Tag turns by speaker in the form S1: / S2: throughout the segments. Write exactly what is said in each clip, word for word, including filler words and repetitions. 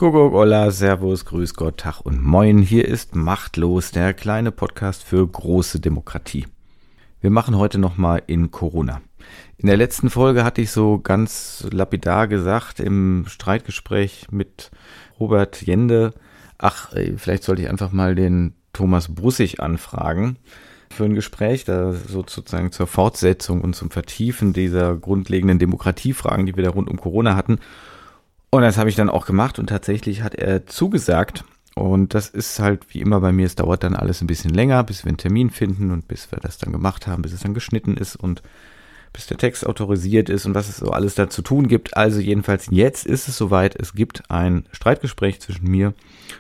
S1: Kuckuck, Olla, Servus, Grüß Gott, Tag und Moin. Hier ist Machtlos, der kleine Podcast für große Demokratie. Wir machen heute nochmal in Corona. In der letzten Folge hatte ich so ganz lapidar gesagt im Streitgespräch mit Robert Jende, ach, vielleicht sollte ich einfach mal den Thomas Brussig anfragen für ein Gespräch, da sozusagen zur Fortsetzung und zum Vertiefen dieser grundlegenden Demokratiefragen, die wir da rund um Corona hatten. Und das habe ich dann auch gemacht und tatsächlich hat er zugesagt. Und das ist halt wie immer bei mir, es dauert dann alles ein bisschen länger, bis wir einen Termin finden und bis wir das dann gemacht haben, bis es dann geschnitten ist und bis der Text autorisiert ist und was es so alles da zu tun gibt. Also jedenfalls jetzt ist es soweit, es gibt ein Streitgespräch zwischen mir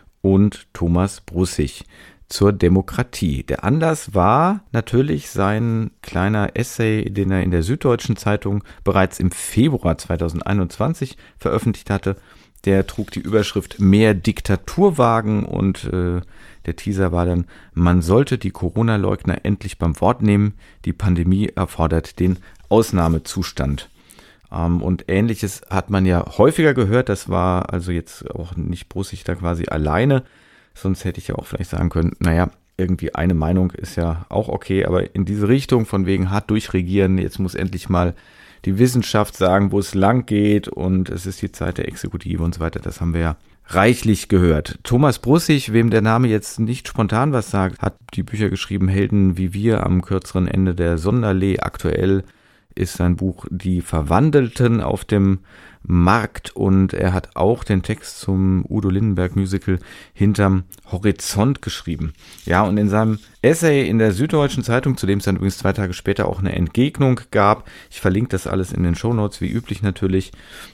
S1: und Thomas Brussig zur Demokratie. Der Anlass war natürlich sein kleiner Essay, den er in der Süddeutschen Zeitung bereits im Februar zweitausendeinundzwanzig veröffentlicht hatte. Der trug die Überschrift Mehr Diktatur wagen und äh, der Teaser war dann, man sollte die Corona-Leugner endlich beim Wort nehmen, die Pandemie erfordert den Ausnahmezustand. Ähm, und Ähnliches hat man ja häufiger gehört, das war also jetzt auch nicht Brussig da quasi alleine. Sonst hätte ich ja auch vielleicht sagen können, naja, irgendwie eine Meinung ist ja auch okay, aber in diese Richtung von wegen hart durchregieren, jetzt muss endlich mal die Wissenschaft sagen, wo es lang geht und es ist die Zeit der Exekutive und so weiter, das haben wir ja reichlich gehört. Thomas Brussig, wem der Name jetzt nicht spontan was sagt, hat die Bücher geschrieben, Helden wie wir am kürzeren Ende der Sonderlee. Aktuell ist sein Buch Die Verwandelten auf dem Markt und er hat auch den Text zum Udo Lindenberg Musical Hinterm Horizont geschrieben. Ja, und in seinem Essay in der Süddeutschen Zeitung, zu dem es dann übrigens zwei Tage später auch eine Entgegnung gab, ich verlinke das alles in den Shownotes, wie üblich natürlich,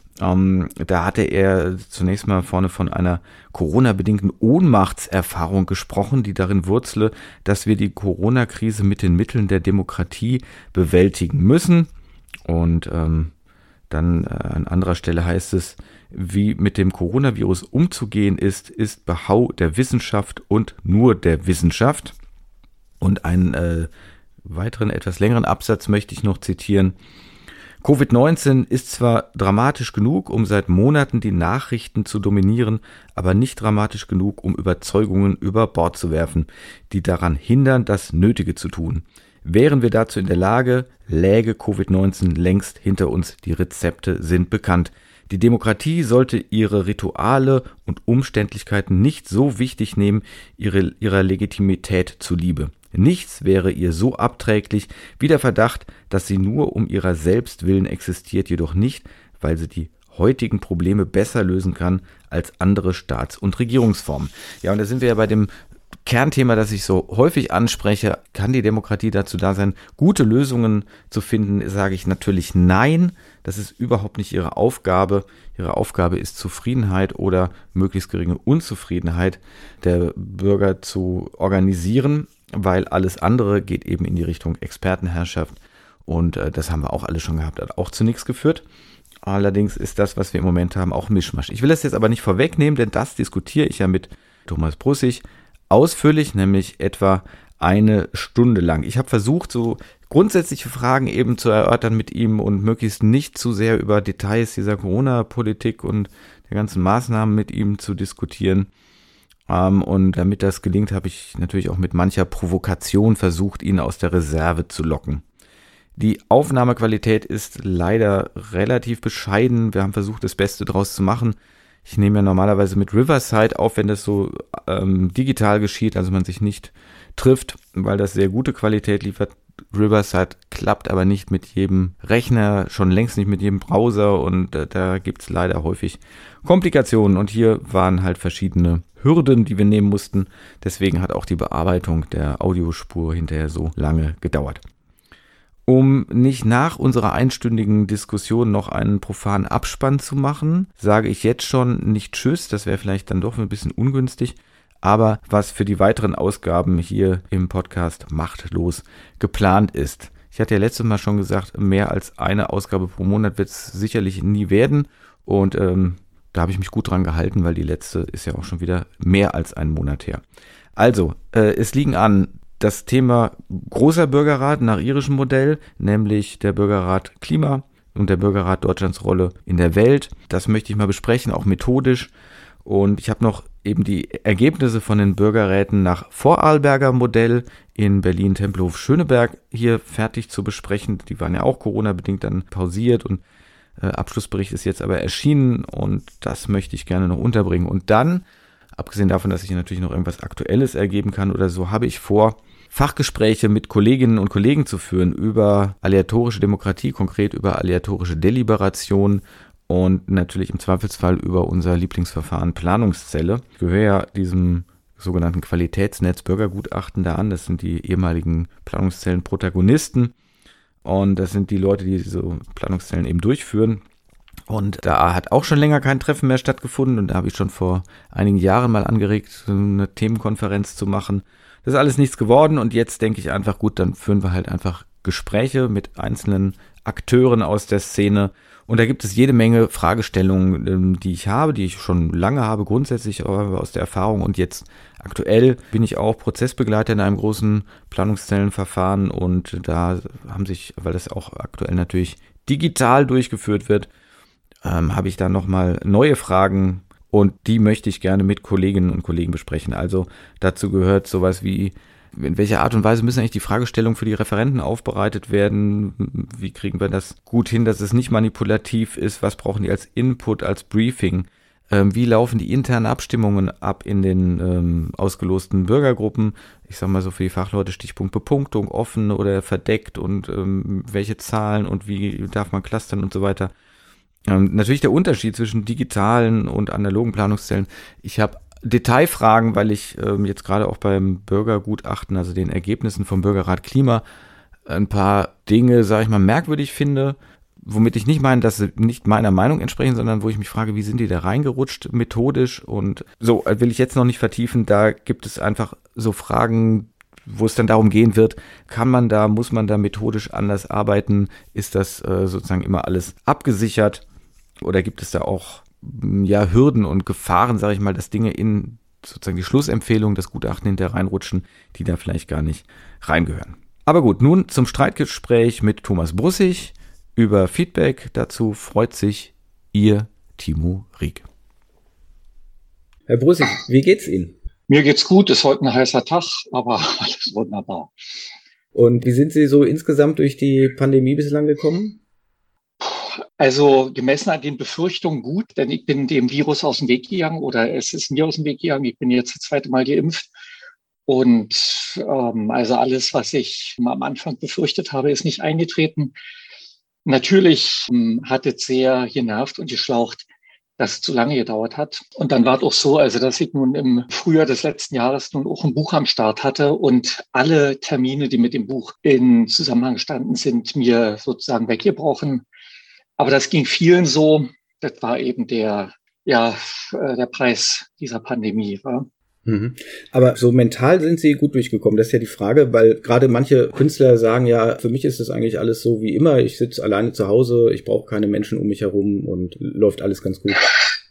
S1: ähm, da hatte er zunächst mal vorne von einer Corona-bedingten Ohnmachtserfahrung gesprochen, die darin wurzle, dass wir die Corona-Krise mit den Mitteln der Demokratie bewältigen müssen. Und ähm, dann äh, an anderer Stelle heißt es, wie mit dem Coronavirus umzugehen ist, ist Behau der Wissenschaft und nur der Wissenschaft. Und einen äh, weiteren, etwas längeren Absatz möchte ich noch zitieren. Covid neunzehn ist zwar dramatisch genug, um seit Monaten die Nachrichten zu dominieren, aber nicht dramatisch genug, um Überzeugungen über Bord zu werfen, die daran hindern, das Nötige zu tun. Wären wir dazu in der Lage, läge Covid neunzehn längst hinter uns, die Rezepte sind bekannt. Die Demokratie sollte ihre Rituale und Umständlichkeiten nicht so wichtig nehmen, ihre, ihrer Legitimität zuliebe. Nichts wäre ihr so abträglich wie der Verdacht, dass sie nur um ihrer selbst willen existiert, jedoch nicht, weil sie die heutigen Probleme besser lösen kann als andere Staats- und Regierungsformen. Ja, und da sind wir ja bei dem Kernthema, das ich so häufig anspreche, kann die Demokratie dazu da sein, gute Lösungen zu finden, sage ich natürlich nein. Das ist überhaupt nicht ihre Aufgabe. Ihre Aufgabe ist Zufriedenheit oder möglichst geringe Unzufriedenheit der Bürger zu organisieren, weil alles andere geht eben in die Richtung Expertenherrschaft und äh, das haben wir auch alle schon gehabt, hat auch zu nichts geführt. Allerdings ist das, was wir im Moment haben, auch Mischmasch. Ich will das jetzt aber nicht vorwegnehmen, denn das diskutiere ich ja mit Thomas Brussig ausführlich, nämlich etwa eine Stunde lang. Ich habe versucht, so grundsätzliche Fragen eben zu erörtern mit ihm und möglichst nicht zu sehr über Details dieser Corona-Politik und der ganzen Maßnahmen mit ihm zu diskutieren. Um, und damit das gelingt, habe ich natürlich auch mit mancher Provokation versucht, ihn aus der Reserve zu locken. Die Aufnahmequalität ist leider relativ bescheiden. Wir haben versucht, das Beste draus zu machen. Ich nehme ja normalerweise mit Riverside auf, wenn das so ähm, digital geschieht, also man sich nicht trifft, weil das sehr gute Qualität liefert. Riverside klappt aber nicht mit jedem Rechner, schon längst nicht mit jedem Browser und äh, da gibt es leider häufig Komplikationen und hier waren halt verschiedene Hürden, die wir nehmen mussten. Deswegen hat auch die Bearbeitung der Audiospur hinterher so lange gedauert. Um nicht nach unserer einstündigen Diskussion noch einen profanen Abspann zu machen, sage ich jetzt schon nicht Tschüss, das wäre vielleicht dann doch ein bisschen ungünstig, aber was für die weiteren Ausgaben hier im Podcast Machtlos geplant ist. Ich hatte ja letztes Mal schon gesagt, mehr als eine Ausgabe pro Monat wird es sicherlich nie werden und ähm, da habe ich mich gut dran gehalten, weil die letzte ist ja auch schon wieder mehr als einen Monat her. Also, äh, es liegen an das Thema großer Bürgerrat nach irischem Modell, nämlich der Bürgerrat Klima und der Bürgerrat Deutschlands Rolle in der Welt. Das möchte ich mal besprechen, auch methodisch. Und ich habe noch eben die Ergebnisse von den Bürgerräten nach Vorarlberger Modell in Berlin-Tempelhof-Schöneberg hier fertig zu besprechen. Die waren ja auch Corona-bedingt dann pausiert und äh, Abschlussbericht ist jetzt aber erschienen und das möchte ich gerne noch unterbringen. Und dann, abgesehen davon, dass ich natürlich noch irgendwas Aktuelles ergeben kann oder so, habe ich vor, Fachgespräche mit Kolleginnen und Kollegen zu führen über aleatorische Demokratie, konkret über aleatorische Deliberation und natürlich im Zweifelsfall über unser Lieblingsverfahren Planungszelle. Ich gehöre ja diesem sogenannten Qualitätsnetz Bürgergutachten da an. Das sind die ehemaligen Planungszellen-Protagonisten und das sind die Leute, die diese Planungszellen eben durchführen. Und da hat auch schon länger kein Treffen mehr stattgefunden und da habe ich schon vor einigen Jahren mal angeregt, eine Themenkonferenz zu machen. Das ist alles nichts geworden und jetzt denke ich einfach, gut, dann führen wir halt einfach Gespräche mit einzelnen Akteuren aus der Szene. Und da gibt es jede Menge Fragestellungen, die ich habe, die ich schon lange habe, grundsätzlich aus der Erfahrung. Und jetzt aktuell bin ich auch Prozessbegleiter in einem großen Planungszellenverfahren. Und da haben sich, weil das auch aktuell natürlich digital durchgeführt wird, ähm, habe ich da nochmal neue Fragen. Und die möchte ich gerne mit Kolleginnen und Kollegen besprechen. Also dazu gehört sowas wie, in welcher Art und Weise müssen eigentlich die Fragestellungen für die Referenten aufbereitet werden? Wie kriegen wir das gut hin, dass es nicht manipulativ ist? Was brauchen die als Input, als Briefing? Ähm, wie laufen die internen Abstimmungen ab in den ähm, ausgelosten Bürgergruppen? Ich sag mal so für die Fachleute Stichpunkt Bepunktung, offen oder verdeckt und ähm, welche Zahlen und wie darf man clustern und so weiter. Ähm, natürlich der Unterschied zwischen digitalen und analogen Planungszellen. Ich habe Detailfragen, weil ich ähm, jetzt gerade auch beim Bürgergutachten, also den Ergebnissen vom Bürgerrat Klima, ein paar Dinge, sage ich mal, merkwürdig finde, womit ich nicht meine, dass sie nicht meiner Meinung entsprechen, sondern wo ich mich frage, wie sind die da reingerutscht methodisch und so, will ich jetzt noch nicht vertiefen, da gibt es einfach so Fragen, wo es dann darum gehen wird, kann man da, muss man da methodisch anders arbeiten, ist das äh, sozusagen immer alles abgesichert oder gibt es da auch ja, Hürden und Gefahren, sage ich mal, dass Dinge in sozusagen die Schlussempfehlung, das Gutachten hinterher reinrutschen, die da vielleicht gar nicht reingehören. Aber gut, nun zum Streitgespräch mit Thomas Brussig über Feedback. Dazu freut sich Ihr Timo Rieck.
S2: Herr Brussig, wie geht's Ihnen?
S3: Mir geht's gut, ist heute ein heißer Tag, aber alles wunderbar.
S2: Und wie sind Sie so insgesamt durch die Pandemie bislang gekommen?
S3: Also gemessen an den Befürchtungen gut, denn ich bin dem Virus aus dem Weg gegangen oder es ist mir aus dem Weg gegangen. Ich bin jetzt das zweite Mal geimpft und ähm, also alles, was ich am Anfang befürchtet habe, ist nicht eingetreten. Natürlich ähm, hat es sehr genervt und geschlaucht, dass es zu lange gedauert hat. Und dann war es auch so, also dass ich nun im Frühjahr des letzten Jahres nun auch ein Buch am Start hatte und alle Termine, die mit dem Buch in Zusammenhang standen, sind mir sozusagen weggebrochen. Aber das ging vielen so. Das war eben der, ja, der Preis dieser Pandemie. Wa?
S2: Mhm. Aber so mental sind Sie gut durchgekommen. Das ist ja die Frage, weil gerade manche Künstler sagen ja, für mich ist das eigentlich alles so wie immer. Ich sitze alleine zu Hause, ich brauche keine Menschen um mich herum und läuft alles ganz gut.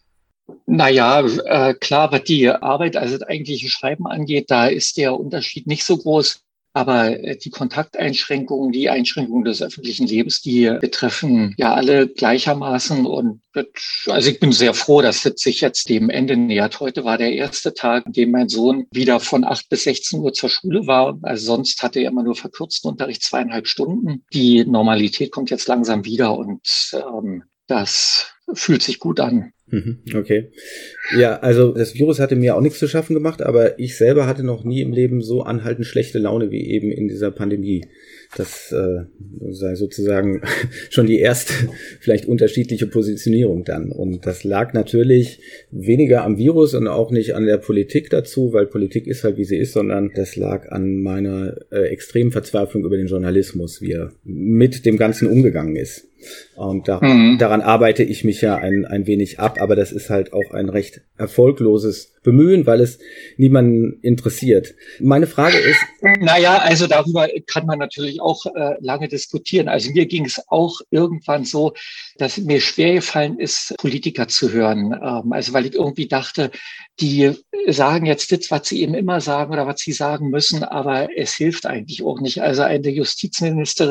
S3: Naja, äh, klar, was die Arbeit, also das eigentliche Schreiben angeht, da ist der Unterschied nicht so groß. Aber die Kontakteinschränkungen, die Einschränkungen des öffentlichen Lebens, die betreffen ja alle gleichermaßen. Und das, also ich bin sehr froh, dass das sich jetzt dem Ende nähert. Heute war der erste Tag, an dem mein Sohn wieder von acht bis sechzehn Uhr zur Schule war. Also sonst hatte er immer nur verkürzten Unterricht, zweieinhalb Stunden. Die Normalität kommt jetzt langsam wieder und ähm, das fühlt sich gut an.
S2: Okay. Ja, also das Virus hatte mir auch nichts zu schaffen gemacht, aber ich selber hatte noch nie im Leben so anhaltend schlechte Laune wie eben in dieser Pandemie. Das äh, sei sozusagen schon die erste vielleicht unterschiedliche Positionierung dann. Und das lag natürlich weniger am Virus und auch nicht an der Politik dazu, weil Politik ist halt wie sie ist, sondern das lag an meiner äh, extremen Verzweiflung über den Journalismus, wie er mit dem Ganzen umgegangen ist. Und da, mhm. daran arbeite ich mich ja ein, ein wenig ab, aber das ist halt auch ein recht erfolgloses Bemühen, weil es niemanden interessiert. Meine Frage ist...
S3: Naja, also darüber kann man natürlich auch äh, lange diskutieren. Also mir ging es auch irgendwann so, dass mir schwer gefallen ist, Politiker zu hören. Ähm, also weil ich irgendwie dachte, die sagen jetzt das, was sie eben immer sagen oder was sie sagen müssen, aber es hilft eigentlich auch nicht. Also eine Justizministerin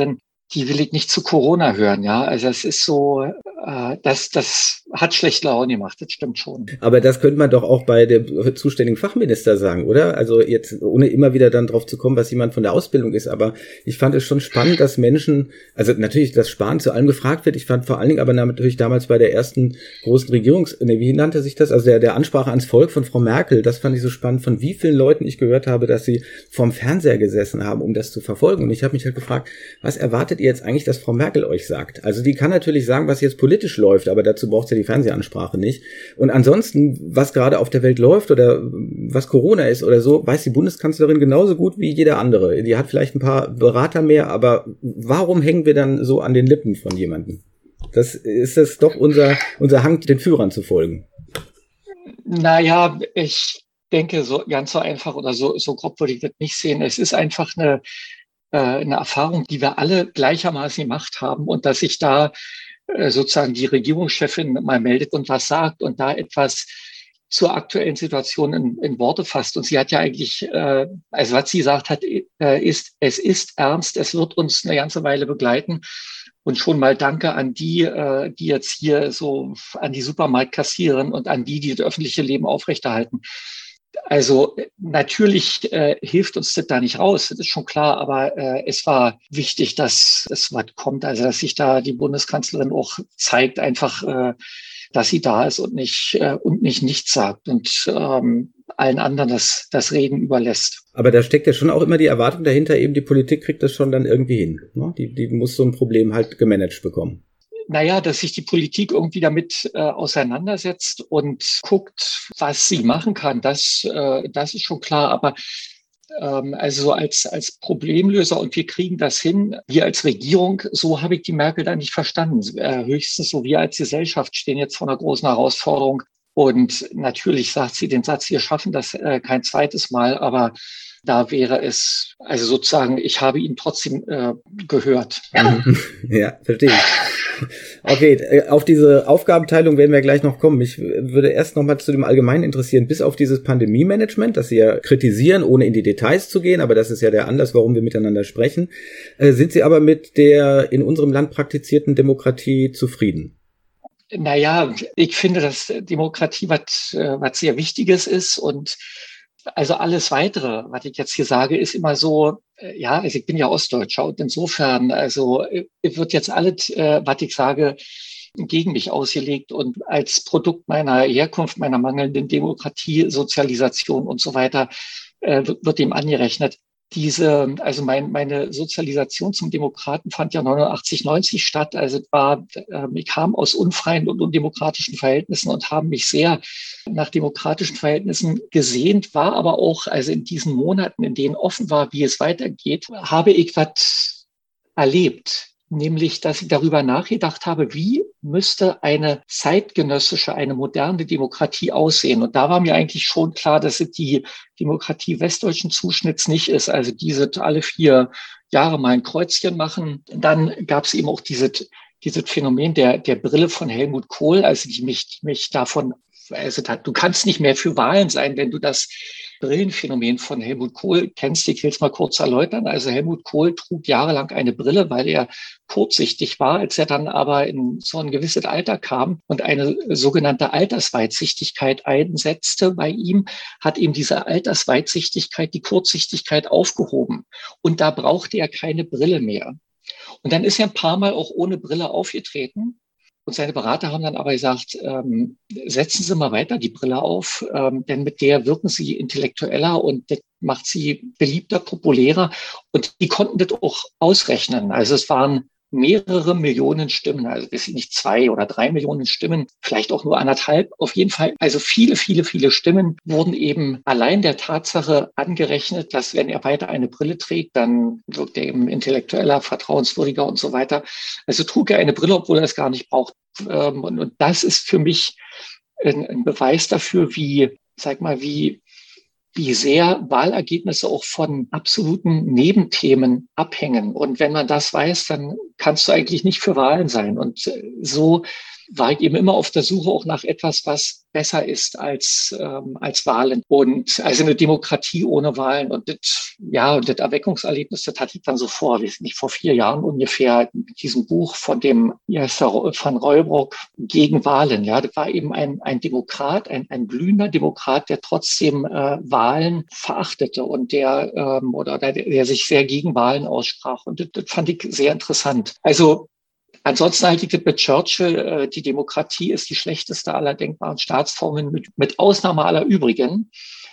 S3: die will ich nicht zu Corona hören, ja. Also es ist so, äh, das, das hat schlecht Laune gemacht, das stimmt schon.
S2: Aber das könnte man doch auch bei dem zuständigen Fachminister sagen, oder? Also jetzt, ohne immer wieder dann drauf zu kommen, was jemand von der Ausbildung ist, aber ich fand es schon spannend, dass Menschen, also natürlich das Sparen zu allem gefragt wird, ich fand vor allen Dingen aber natürlich damals bei der ersten großen Regierungs-, ne, wie nannte sich das? Also der, der Ansprache ans Volk von Frau Merkel, das fand ich so spannend, von wie vielen Leuten ich gehört habe, dass sie vorm Fernseher gesessen haben, um das zu verfolgen. Und ich habe mich halt gefragt, was erwartet ihr jetzt eigentlich, dass Frau Merkel euch sagt? Also die kann natürlich sagen, was jetzt politisch läuft, aber dazu braucht sie ja die Fernsehansprache nicht. Und ansonsten, was gerade auf der Welt läuft oder was Corona ist oder so, weiß die Bundeskanzlerin genauso gut wie jeder andere. Die hat vielleicht ein paar Berater mehr, aber warum hängen wir dann so an den Lippen von jemandem? Das ist es doch unser, unser Hang, den Führern zu folgen.
S3: Naja, ich denke, so ganz so einfach oder so, so grob würde ich das nicht sehen. Es ist einfach eine, äh, eine Erfahrung, die wir alle gleichermaßen gemacht haben, und dass sich da äh, sozusagen die Regierungschefin mal meldet und was sagt und da etwas zur aktuellen Situation in, in Worte fasst. Und sie hat ja eigentlich, äh, also was sie gesagt hat, äh, ist, es ist ernst, es wird uns eine ganze Weile begleiten. Und schon mal Danke an die, äh, die jetzt hier so, an die Supermarktkassiererin und an die, die das öffentliche Leben aufrechterhalten. Also natürlich äh, hilft uns das da nicht raus, das ist schon klar, aber äh, es war wichtig, dass es was kommt, also dass sich da die Bundeskanzlerin auch zeigt, einfach, äh, dass sie da ist und nicht äh, und nicht nichts sagt und ähm, allen anderen das, das Reden überlässt.
S2: Aber da steckt ja schon auch immer die Erwartung dahinter, eben die Politik kriegt das schon dann irgendwie hin. Ne? Die, die muss so ein Problem halt gemanagt bekommen.
S3: Naja, dass sich die Politik irgendwie damit äh, auseinandersetzt und guckt, was sie machen kann, das, äh, das ist schon klar. Aber ähm, also als, als Problemlöser, und wir kriegen das hin, wir als Regierung, so habe ich die Merkel da nicht verstanden. Äh, höchstens so wir als Gesellschaft stehen jetzt vor einer großen Herausforderung. Und natürlich sagt sie den Satz, wir schaffen das äh, kein zweites Mal, aber da wäre es, also sozusagen, ich habe ihn trotzdem äh, gehört.
S2: Ja, verstehe ich. Okay, auf diese Aufgabenteilung werden wir gleich noch kommen. Mich würde erst noch mal zu dem Allgemeinen interessieren, bis auf dieses Pandemie-Management, das Sie ja kritisieren, ohne in die Details zu gehen, aber das ist ja der Anlass, warum wir miteinander sprechen, äh, sind Sie aber mit der in unserem Land praktizierten Demokratie zufrieden?
S3: Naja, ich finde, dass Demokratie was, äh, was sehr Wichtiges ist, und also alles Weitere, was ich jetzt hier sage, ist immer so, äh, ja, also ich bin ja Ostdeutscher, und insofern, also äh, wird jetzt alles, äh, was ich sage, gegen mich ausgelegt und als Produkt meiner Herkunft, meiner mangelnden Demokratie, Sozialisation und so weiter, äh, wird, wird dem angerechnet. Diese, also mein, meine Sozialisation zum Demokraten fand ja neunundachtzig, neunzig statt. Also war, äh, ich kam aus unfreien und undemokratischen Verhältnissen und habe mich sehr nach demokratischen Verhältnissen gesehnt, war aber auch, also in diesen Monaten, in denen offen war, wie es weitergeht, habe ich was erlebt. Nämlich, dass ich darüber nachgedacht habe, wie müsste eine zeitgenössische, eine moderne Demokratie aussehen. Und da war mir eigentlich schon klar, dass es die Demokratie westdeutschen Zuschnitts nicht ist. Also diese alle vier Jahre mal ein Kreuzchen machen. Dann gab es eben auch dieses, dieses Phänomen der, der Brille von Helmut Kohl, also die mich, die mich davon, also du kannst nicht mehr für Wahlen sein, wenn du das Brillenphänomen von Helmut Kohl kennst. Ich will es mal kurz erläutern. Also Helmut Kohl trug jahrelang eine Brille, weil er kurzsichtig war. Als er dann aber in so ein gewisses Alter kam und eine sogenannte Altersweitsichtigkeit einsetzte bei ihm, hat ihm diese Altersweitsichtigkeit die Kurzsichtigkeit aufgehoben. Und da brauchte er keine Brille mehr. Und dann ist er ein paar Mal auch ohne Brille aufgetreten. Und seine Berater haben dann aber gesagt, ähm, setzen Sie mal weiter die Brille auf, ähm, denn mit der wirken Sie intellektueller und das macht Sie beliebter, populärer. Und die konnten das auch ausrechnen. Also es waren mehrere Millionen Stimmen, also weiß ich nicht, zwei oder drei Millionen Stimmen, vielleicht auch nur anderthalb. Auf jeden Fall, also viele, viele, viele Stimmen wurden eben allein der Tatsache angerechnet, dass wenn er weiter eine Brille trägt, dann wirkt er eben intellektueller, vertrauenswürdiger und so weiter. Also trug er eine Brille, obwohl er es gar nicht braucht. Und das ist für mich ein Beweis dafür, wie, sag mal, wie wie sehr Wahlergebnisse auch von absoluten Nebenthemen abhängen. Und wenn man das weiß, dann kannst du eigentlich nicht für Wahlen sein. Und so war ich eben immer auf der Suche auch nach etwas, was besser ist als ähm, als Wahlen. Und also eine Demokratie ohne Wahlen. Und das, ja, das Erweckungserlebnis, das hatte ich dann so vor, wie nicht vor vier Jahren ungefähr, mit diesem Buch von dem, wie heißt der, von Reubrock, gegen Wahlen. Ja, das war eben ein ein Demokrat, ein ein glühender Demokrat, der trotzdem äh, Wahlen verachtete und der ähm, oder der, der sich sehr gegen Wahlen aussprach. Und das, das fand ich sehr interessant. Also ansonsten halte ich das mit Churchill, äh, die Demokratie ist die schlechteste aller denkbaren Staatsformen mit, mit Ausnahme aller übrigen.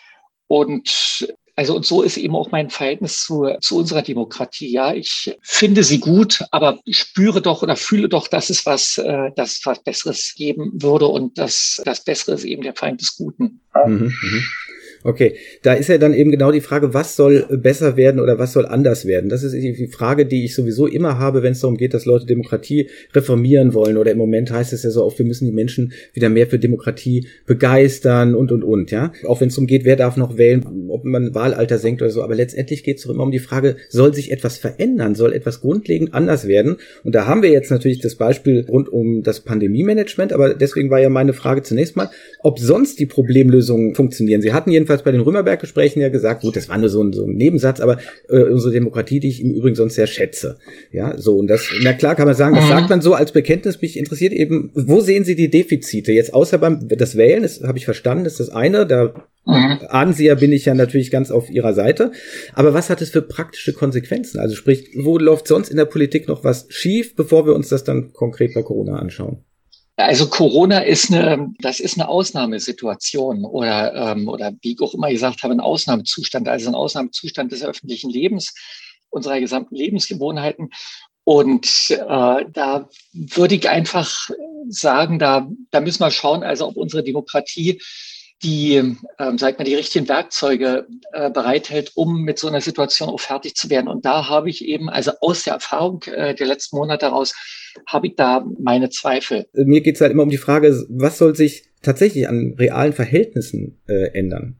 S3: Und also und so ist eben auch mein Verhältnis zu, zu unserer Demokratie. Ja, ich finde sie gut, aber ich spüre doch oder fühle doch, dass es was, äh, dass es was Besseres geben würde und dass das Bessere ist eben der Feind des Guten.
S2: Mhm, mhm. Okay, da ist ja dann eben genau die Frage, was soll besser werden oder was soll anders werden? Das ist die Frage, die ich sowieso immer habe, wenn es darum geht, dass Leute Demokratie reformieren wollen. Oder im Moment heißt es ja so oft, wir müssen die Menschen wieder mehr für Demokratie begeistern und, und, und. Ja, auch wenn es darum geht, wer darf noch wählen, ob man Wahlalter senkt oder so. Aber letztendlich geht es doch immer um die Frage, soll sich etwas verändern? Soll etwas grundlegend anders werden? Und da haben wir jetzt natürlich das Beispiel rund um das Pandemie-Management. Aber deswegen war ja meine Frage zunächst mal, ob sonst die Problemlösungen funktionieren. Sie hatten jedenfalls bei den Römerberg-Gesprächen ja gesagt, gut, das war nur so ein, so ein Nebensatz, aber äh, unsere Demokratie, die ich im Übrigen sonst sehr schätze. Ja, so, und das, na klar kann man sagen, das sagt man so als Bekenntnis. Mich interessiert eben, wo sehen Sie die Defizite? Jetzt außer beim, das Wählen, das habe ich verstanden, ist das eine, da mhm. ahnen Sie ja, bin ich ja natürlich ganz auf Ihrer Seite. Aber was hat es für praktische Konsequenzen? Also sprich, wo läuft sonst in der Politik noch was schief, bevor wir uns das dann konkret bei Corona anschauen?
S3: Also Corona ist eine, das ist eine Ausnahmesituation oder ähm, oder wie ich auch immer gesagt habe, ein Ausnahmezustand, also ein Ausnahmezustand des öffentlichen Lebens, unserer gesamten Lebensgewohnheiten. Und äh, da würde ich einfach sagen, da da müssen wir schauen, also ob unsere Demokratie die, ähm, sagt man, die richtigen Werkzeuge äh, bereithält, um mit so einer Situation auch fertig zu werden. Und da habe ich eben, also aus der Erfahrung äh, der letzten Monate heraus, habe ich da meine Zweifel.
S2: Mir geht es halt immer um die Frage, was soll sich tatsächlich an realen Verhältnissen äh, ändern?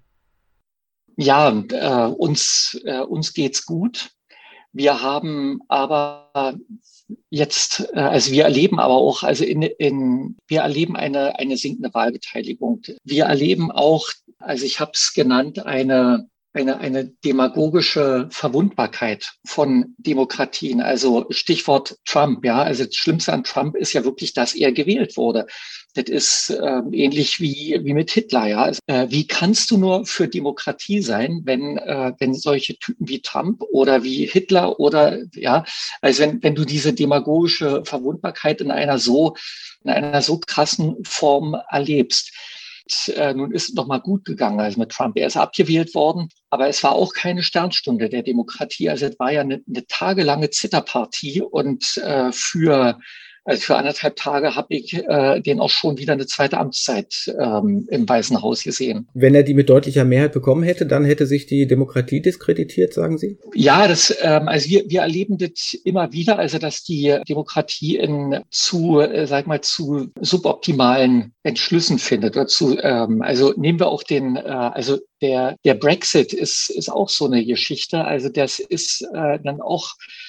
S3: Ja, äh, uns, äh, uns geht's gut. Wir haben aber jetzt, äh, also wir erleben aber auch, also in, in wir erleben eine eine sinkende Wahlbeteiligung. Wir erleben auch, also ich habe es genannt, eine eine eine demagogische Verwundbarkeit von Demokratien. Also Stichwort Trump, ja. Also das Schlimmste an Trump ist ja wirklich, dass er gewählt wurde. Das ist äh, ähnlich wie wie mit Hitler, ja. Also, äh, wie kannst du nur für Demokratie sein, wenn äh, wenn solche Typen wie Trump oder wie Hitler oder ja, also wenn wenn du diese demagogische Verwundbarkeit in einer so in einer so krassen Form erlebst. Und, äh, nun ist es noch mal gut gegangen, also mit Trump. Er ist abgewählt worden, aber es war auch keine Sternstunde der Demokratie. Also es war ja eine, eine tagelange Zitterpartie und äh, für Also für anderthalb Tage habe ich äh, den auch schon wieder eine zweite Amtszeit ähm, im Weißen Haus gesehen.
S2: Wenn er die mit deutlicher Mehrheit bekommen hätte, dann hätte sich die Demokratie diskreditiert, sagen Sie?
S3: Ja, das, ähm, also wir, wir erleben das immer wieder, also dass die Demokratie in zu, äh, sag mal, zu suboptimalen Entschlüssen findet. Oder zu, ähm, also nehmen wir auch den, äh, also der der Brexit ist ist auch so eine Geschichte. Also das ist äh, dann auch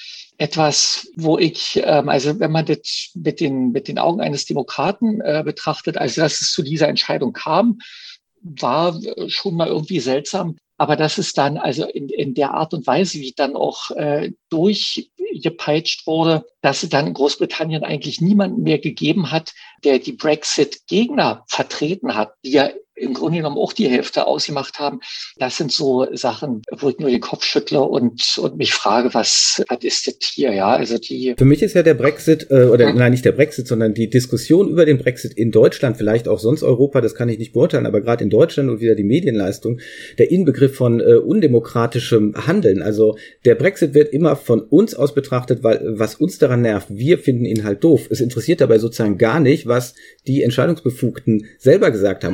S3: etwas, wo ich, ähm, also wenn man das mit den mit den Augen eines Demokraten äh, betrachtet, also dass es zu dieser Entscheidung kam, war schon mal irgendwie seltsam. Aber dass es dann also in, in der Art und Weise, wie dann auch äh, durchgepeitscht wurde, dass es dann in Großbritannien eigentlich niemanden mehr gegeben hat, der die Brexit-Gegner vertreten hat, die ja im Grunde genommen auch die Hälfte ausgemacht haben. Das sind so Sachen, wo ich nur den Kopf schüttle und, und mich frage, was, was ist das hier? Ja, also die.
S2: Für mich ist ja der Brexit, äh, oder hm. nein, nicht der Brexit, sondern die Diskussion über den Brexit in Deutschland, vielleicht auch sonst Europa, das kann ich nicht beurteilen, aber gerade in Deutschland und wieder die Medienleistung, der Inbegriff von äh, undemokratischem Handeln. Also der Brexit wird immer von uns aus betrachtet, weil was uns daran nervt, wir finden ihn halt doof. Es interessiert dabei sozusagen gar nicht, was die Entscheidungsbefugten selber gesagt haben. Ob das jetzt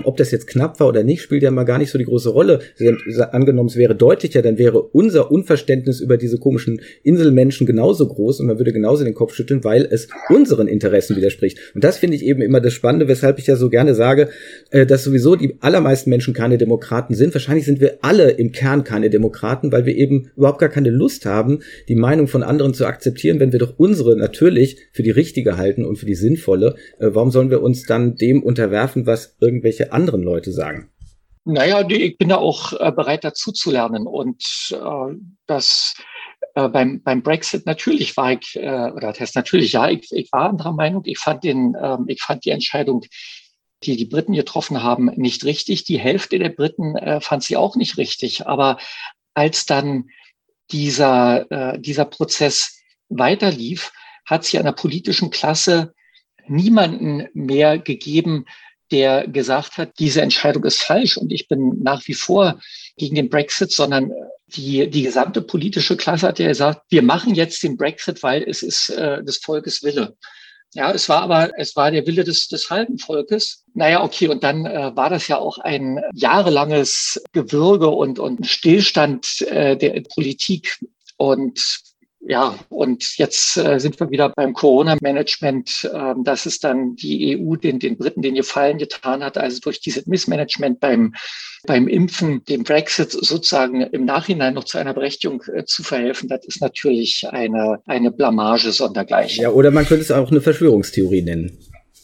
S2: knapp war oder nicht, spielt ja mal gar nicht so die große Rolle. Angenommen, es wäre deutlicher, dann wäre unser Unverständnis über diese komischen Inselmenschen genauso groß und man würde genauso den Kopf schütteln, weil es unseren Interessen widerspricht. Und das finde ich eben immer das Spannende, weshalb ich ja so gerne sage, dass sowieso die allermeisten Menschen keine Demokraten sind. Wahrscheinlich sind wir alle im Kern keine Demokraten, weil wir eben überhaupt gar keine Lust haben, die Meinung von anderen zu akzeptieren, wenn wir doch unsere natürlich für die richtige halten und für die sinnvolle. Warum sollen wir uns dann dem unterwerfen, was irgendwelche anderen Leute sagen?
S3: Naja, ich bin da auch äh, bereit dazu zu lernen und äh, das äh, beim beim Brexit natürlich war ich äh, oder das heißt natürlich ja, ich, ich war anderer Meinung. Ich fand den äh, ich fand die Entscheidung, die die Briten getroffen haben, nicht richtig. Die Hälfte der Briten äh, fand sie auch nicht richtig. Aber als dann dieser äh, dieser Prozess weiterlief, hat es ja in der politischen Klasse niemanden mehr gegeben, der gesagt hat, diese Entscheidung ist falsch und ich bin nach wie vor gegen den Brexit, sondern die die gesamte politische Klasse hat ja gesagt, wir machen jetzt den Brexit, weil es ist äh, des Volkes Wille. Ja, es war aber, es war der Wille des, des halben Volkes. Naja, okay, und dann äh, war das ja auch ein jahrelanges Gewürge und, und Stillstand äh, der Politik. Und ja, und jetzt äh, sind wir wieder beim Corona-Management, äh, dass es dann die E U den, den Briten den Gefallen getan hat, also durch dieses Missmanagement beim, beim Impfen, dem Brexit sozusagen im Nachhinein noch zu einer Berechtigung äh, zu verhelfen. Das ist natürlich eine, eine Blamage sondergleichen.
S2: Ja, oder man könnte es auch eine Verschwörungstheorie nennen.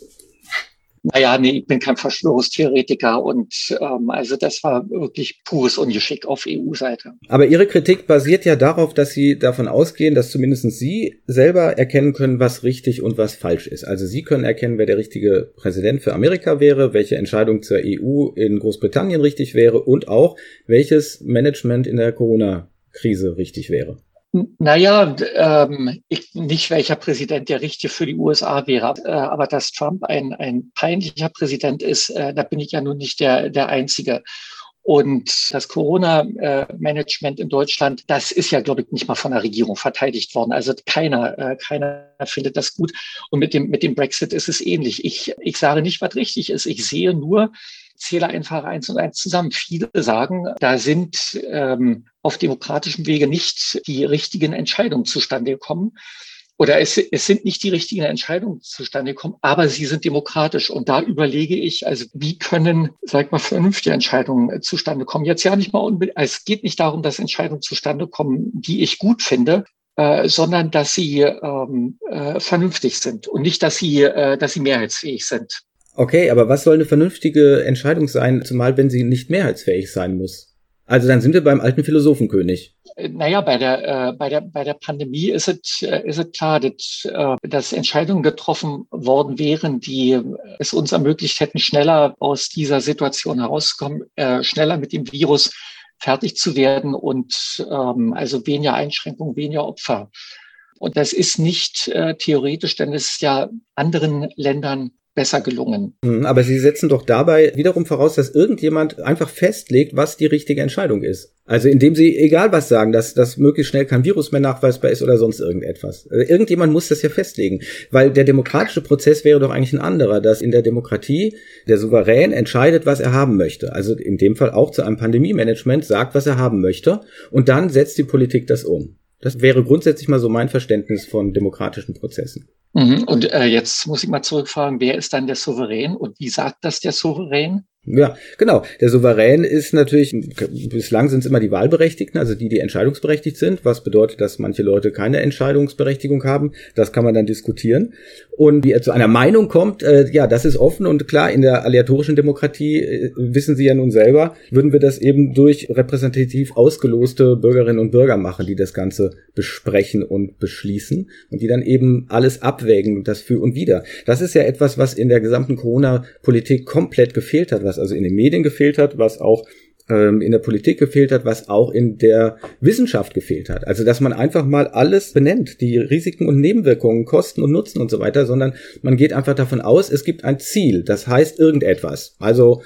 S3: Naja, nee, ich bin kein Verschwörungstheoretiker und ähm, also das war wirklich pures Ungeschick auf E U-Seite.
S2: Aber Ihre Kritik basiert ja darauf, dass Sie davon ausgehen, dass zumindest Sie selber erkennen können, was richtig und was falsch ist. Also Sie können erkennen, wer der richtige Präsident für Amerika wäre, welche Entscheidung zur E U in Großbritannien richtig wäre und auch, welches Management in der Corona-Krise richtig wäre.
S3: Naja, ähm, ich, nicht welcher Präsident der Richtige für die U S A wäre, äh, aber dass Trump ein, ein peinlicher Präsident ist, äh, da bin ich ja nun nicht der, der Einzige. Und das Corona-Management in Deutschland, das ist ja, glaube ich, nicht mal von der Regierung verteidigt worden. Also keiner, äh, keiner findet das gut. Und mit dem, mit dem Brexit ist es ähnlich. Ich, ich sage nicht, was richtig ist. Ich sehe nur, zähle einfach eins und eins zusammen. Viele sagen, da sind ähm, auf demokratischem Wege nicht die richtigen Entscheidungen zustande gekommen. Oder es, es sind nicht die richtigen Entscheidungen zustande gekommen, aber sie sind demokratisch. Und da überlege ich, also wie können, sag mal, vernünftige Entscheidungen zustande kommen? Jetzt ja nicht mal unbedingt, es geht nicht darum, dass Entscheidungen zustande kommen, die ich gut finde, äh, sondern dass sie ähm, äh, vernünftig sind und nicht, dass sie, äh, dass sie mehrheitsfähig sind.
S2: Okay, aber was soll eine vernünftige Entscheidung sein, zumal wenn sie nicht mehrheitsfähig sein muss? Also dann sind wir beim alten Philosophenkönig.
S3: Naja, bei der, äh, bei der, bei der Pandemie ist es, äh, ist es klar, dass, äh, dass Entscheidungen getroffen worden wären, die es uns ermöglicht hätten, schneller aus dieser Situation herauszukommen, äh, schneller mit dem Virus fertig zu werden und ähm, also weniger Einschränkungen, weniger Opfer. Und das ist nicht äh, theoretisch, denn es ist ja anderen Ländern besser gelungen.
S2: Aber Sie setzen doch dabei wiederum voraus, dass irgendjemand einfach festlegt, was die richtige Entscheidung ist. Also indem Sie egal was sagen, dass, dass möglichst schnell kein Virus mehr nachweisbar ist oder sonst irgendetwas. Also irgendjemand muss das ja festlegen, weil der demokratische Prozess wäre doch eigentlich ein anderer, dass in der Demokratie der Souverän entscheidet, was er haben möchte. Also in dem Fall auch zu einem Pandemie-Management sagt, was er haben möchte und dann setzt die Politik das um. Das wäre grundsätzlich mal so mein Verständnis von demokratischen Prozessen.
S3: Und äh, jetzt muss ich mal zurückfragen, wer ist dann der Souverän und wie sagt das der Souverän?
S2: Ja, genau. Der Souverän ist natürlich, bislang sind es immer die Wahlberechtigten, also die, die entscheidungsberechtigt sind, was bedeutet, dass manche Leute keine Entscheidungsberechtigung haben. Das kann man dann diskutieren. Und wie er zu einer Meinung kommt, äh, ja, das ist offen und klar, in der aleatorischen Demokratie, äh, wissen Sie ja nun selber, würden wir das eben durch repräsentativ ausgeloste Bürgerinnen und Bürger machen, die das Ganze besprechen und beschließen und die dann eben alles abwägen, das für und wider. Das ist ja etwas, was in der gesamten Corona-Politik komplett gefehlt hat, was also in den Medien gefehlt hat, was auch ähm, in der Politik gefehlt hat, was auch in der Wissenschaft gefehlt hat. Also, dass man einfach mal alles benennt, die Risiken und Nebenwirkungen, Kosten und Nutzen und so weiter, sondern man geht einfach davon aus, es gibt ein Ziel, das heißt irgendetwas. Also,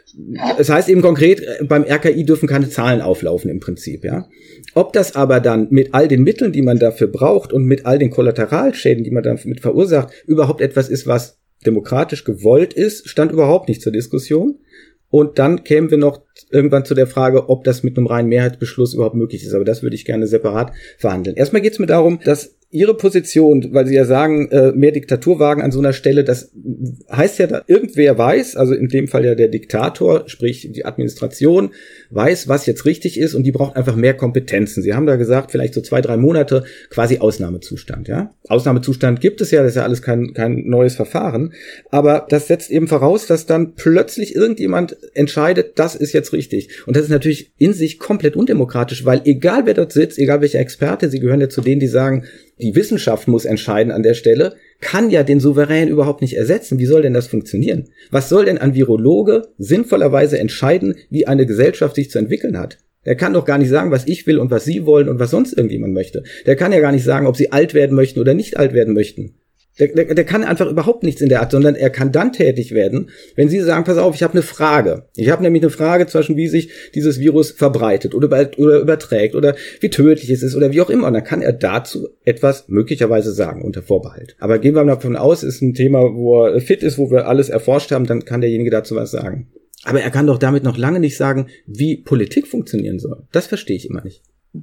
S2: es heißt eben konkret, beim R K I dürfen keine Zahlen auflaufen im Prinzip, ja. Ob das aber dann mit all den Mitteln, die man dafür braucht und mit all den Kollateralschäden, die man damit verursacht, überhaupt etwas ist, was demokratisch gewollt ist, stand überhaupt nicht zur Diskussion. Und dann kämen wir noch irgendwann zu der Frage, ob das mit einem reinen Mehrheitsbeschluss überhaupt möglich ist. Aber das würde ich gerne separat verhandeln. Erstmal geht es mir darum, dass Ihre Position, weil Sie ja sagen, äh, mehr Diktatur wagen an so einer Stelle, das heißt ja, da irgendwer weiß, also in dem Fall ja der Diktator, sprich die Administration, weiß, was jetzt richtig ist und die braucht einfach mehr Kompetenzen. Sie haben da gesagt, vielleicht so zwei, drei Monate quasi Ausnahmezustand, ja. Ausnahmezustand gibt es ja, das ist ja alles kein, kein neues Verfahren, aber das setzt eben voraus, dass dann plötzlich irgendjemand entscheidet, das ist jetzt richtig. Und das ist natürlich in sich komplett undemokratisch, weil egal wer dort sitzt, egal welcher Experte, Sie gehören ja zu denen, die sagen, die Wissenschaft muss entscheiden an der Stelle, kann ja den Souverän überhaupt nicht ersetzen. Wie soll denn das funktionieren? Was soll denn ein Virologe sinnvollerweise entscheiden, wie eine Gesellschaft sich zu entwickeln hat? Der kann doch gar nicht sagen, was ich will und was Sie wollen und was sonst irgendjemand möchte. Der kann ja gar nicht sagen, ob Sie alt werden möchten oder nicht alt werden möchten. Der, der, der kann einfach überhaupt nichts in der Art, sondern er kann dann tätig werden, wenn Sie sagen, pass auf, ich habe eine Frage. Ich habe nämlich eine Frage zwischen, wie sich dieses Virus verbreitet oder, über, oder überträgt oder wie tödlich es ist oder wie auch immer. Und dann kann er dazu etwas möglicherweise sagen, unter Vorbehalt. Aber gehen wir mal davon aus, ist ein Thema, wo er fit ist, wo wir alles erforscht haben, dann kann derjenige dazu was sagen. Aber er kann doch damit noch lange nicht sagen, wie Politik funktionieren soll. Das verstehe ich immer nicht.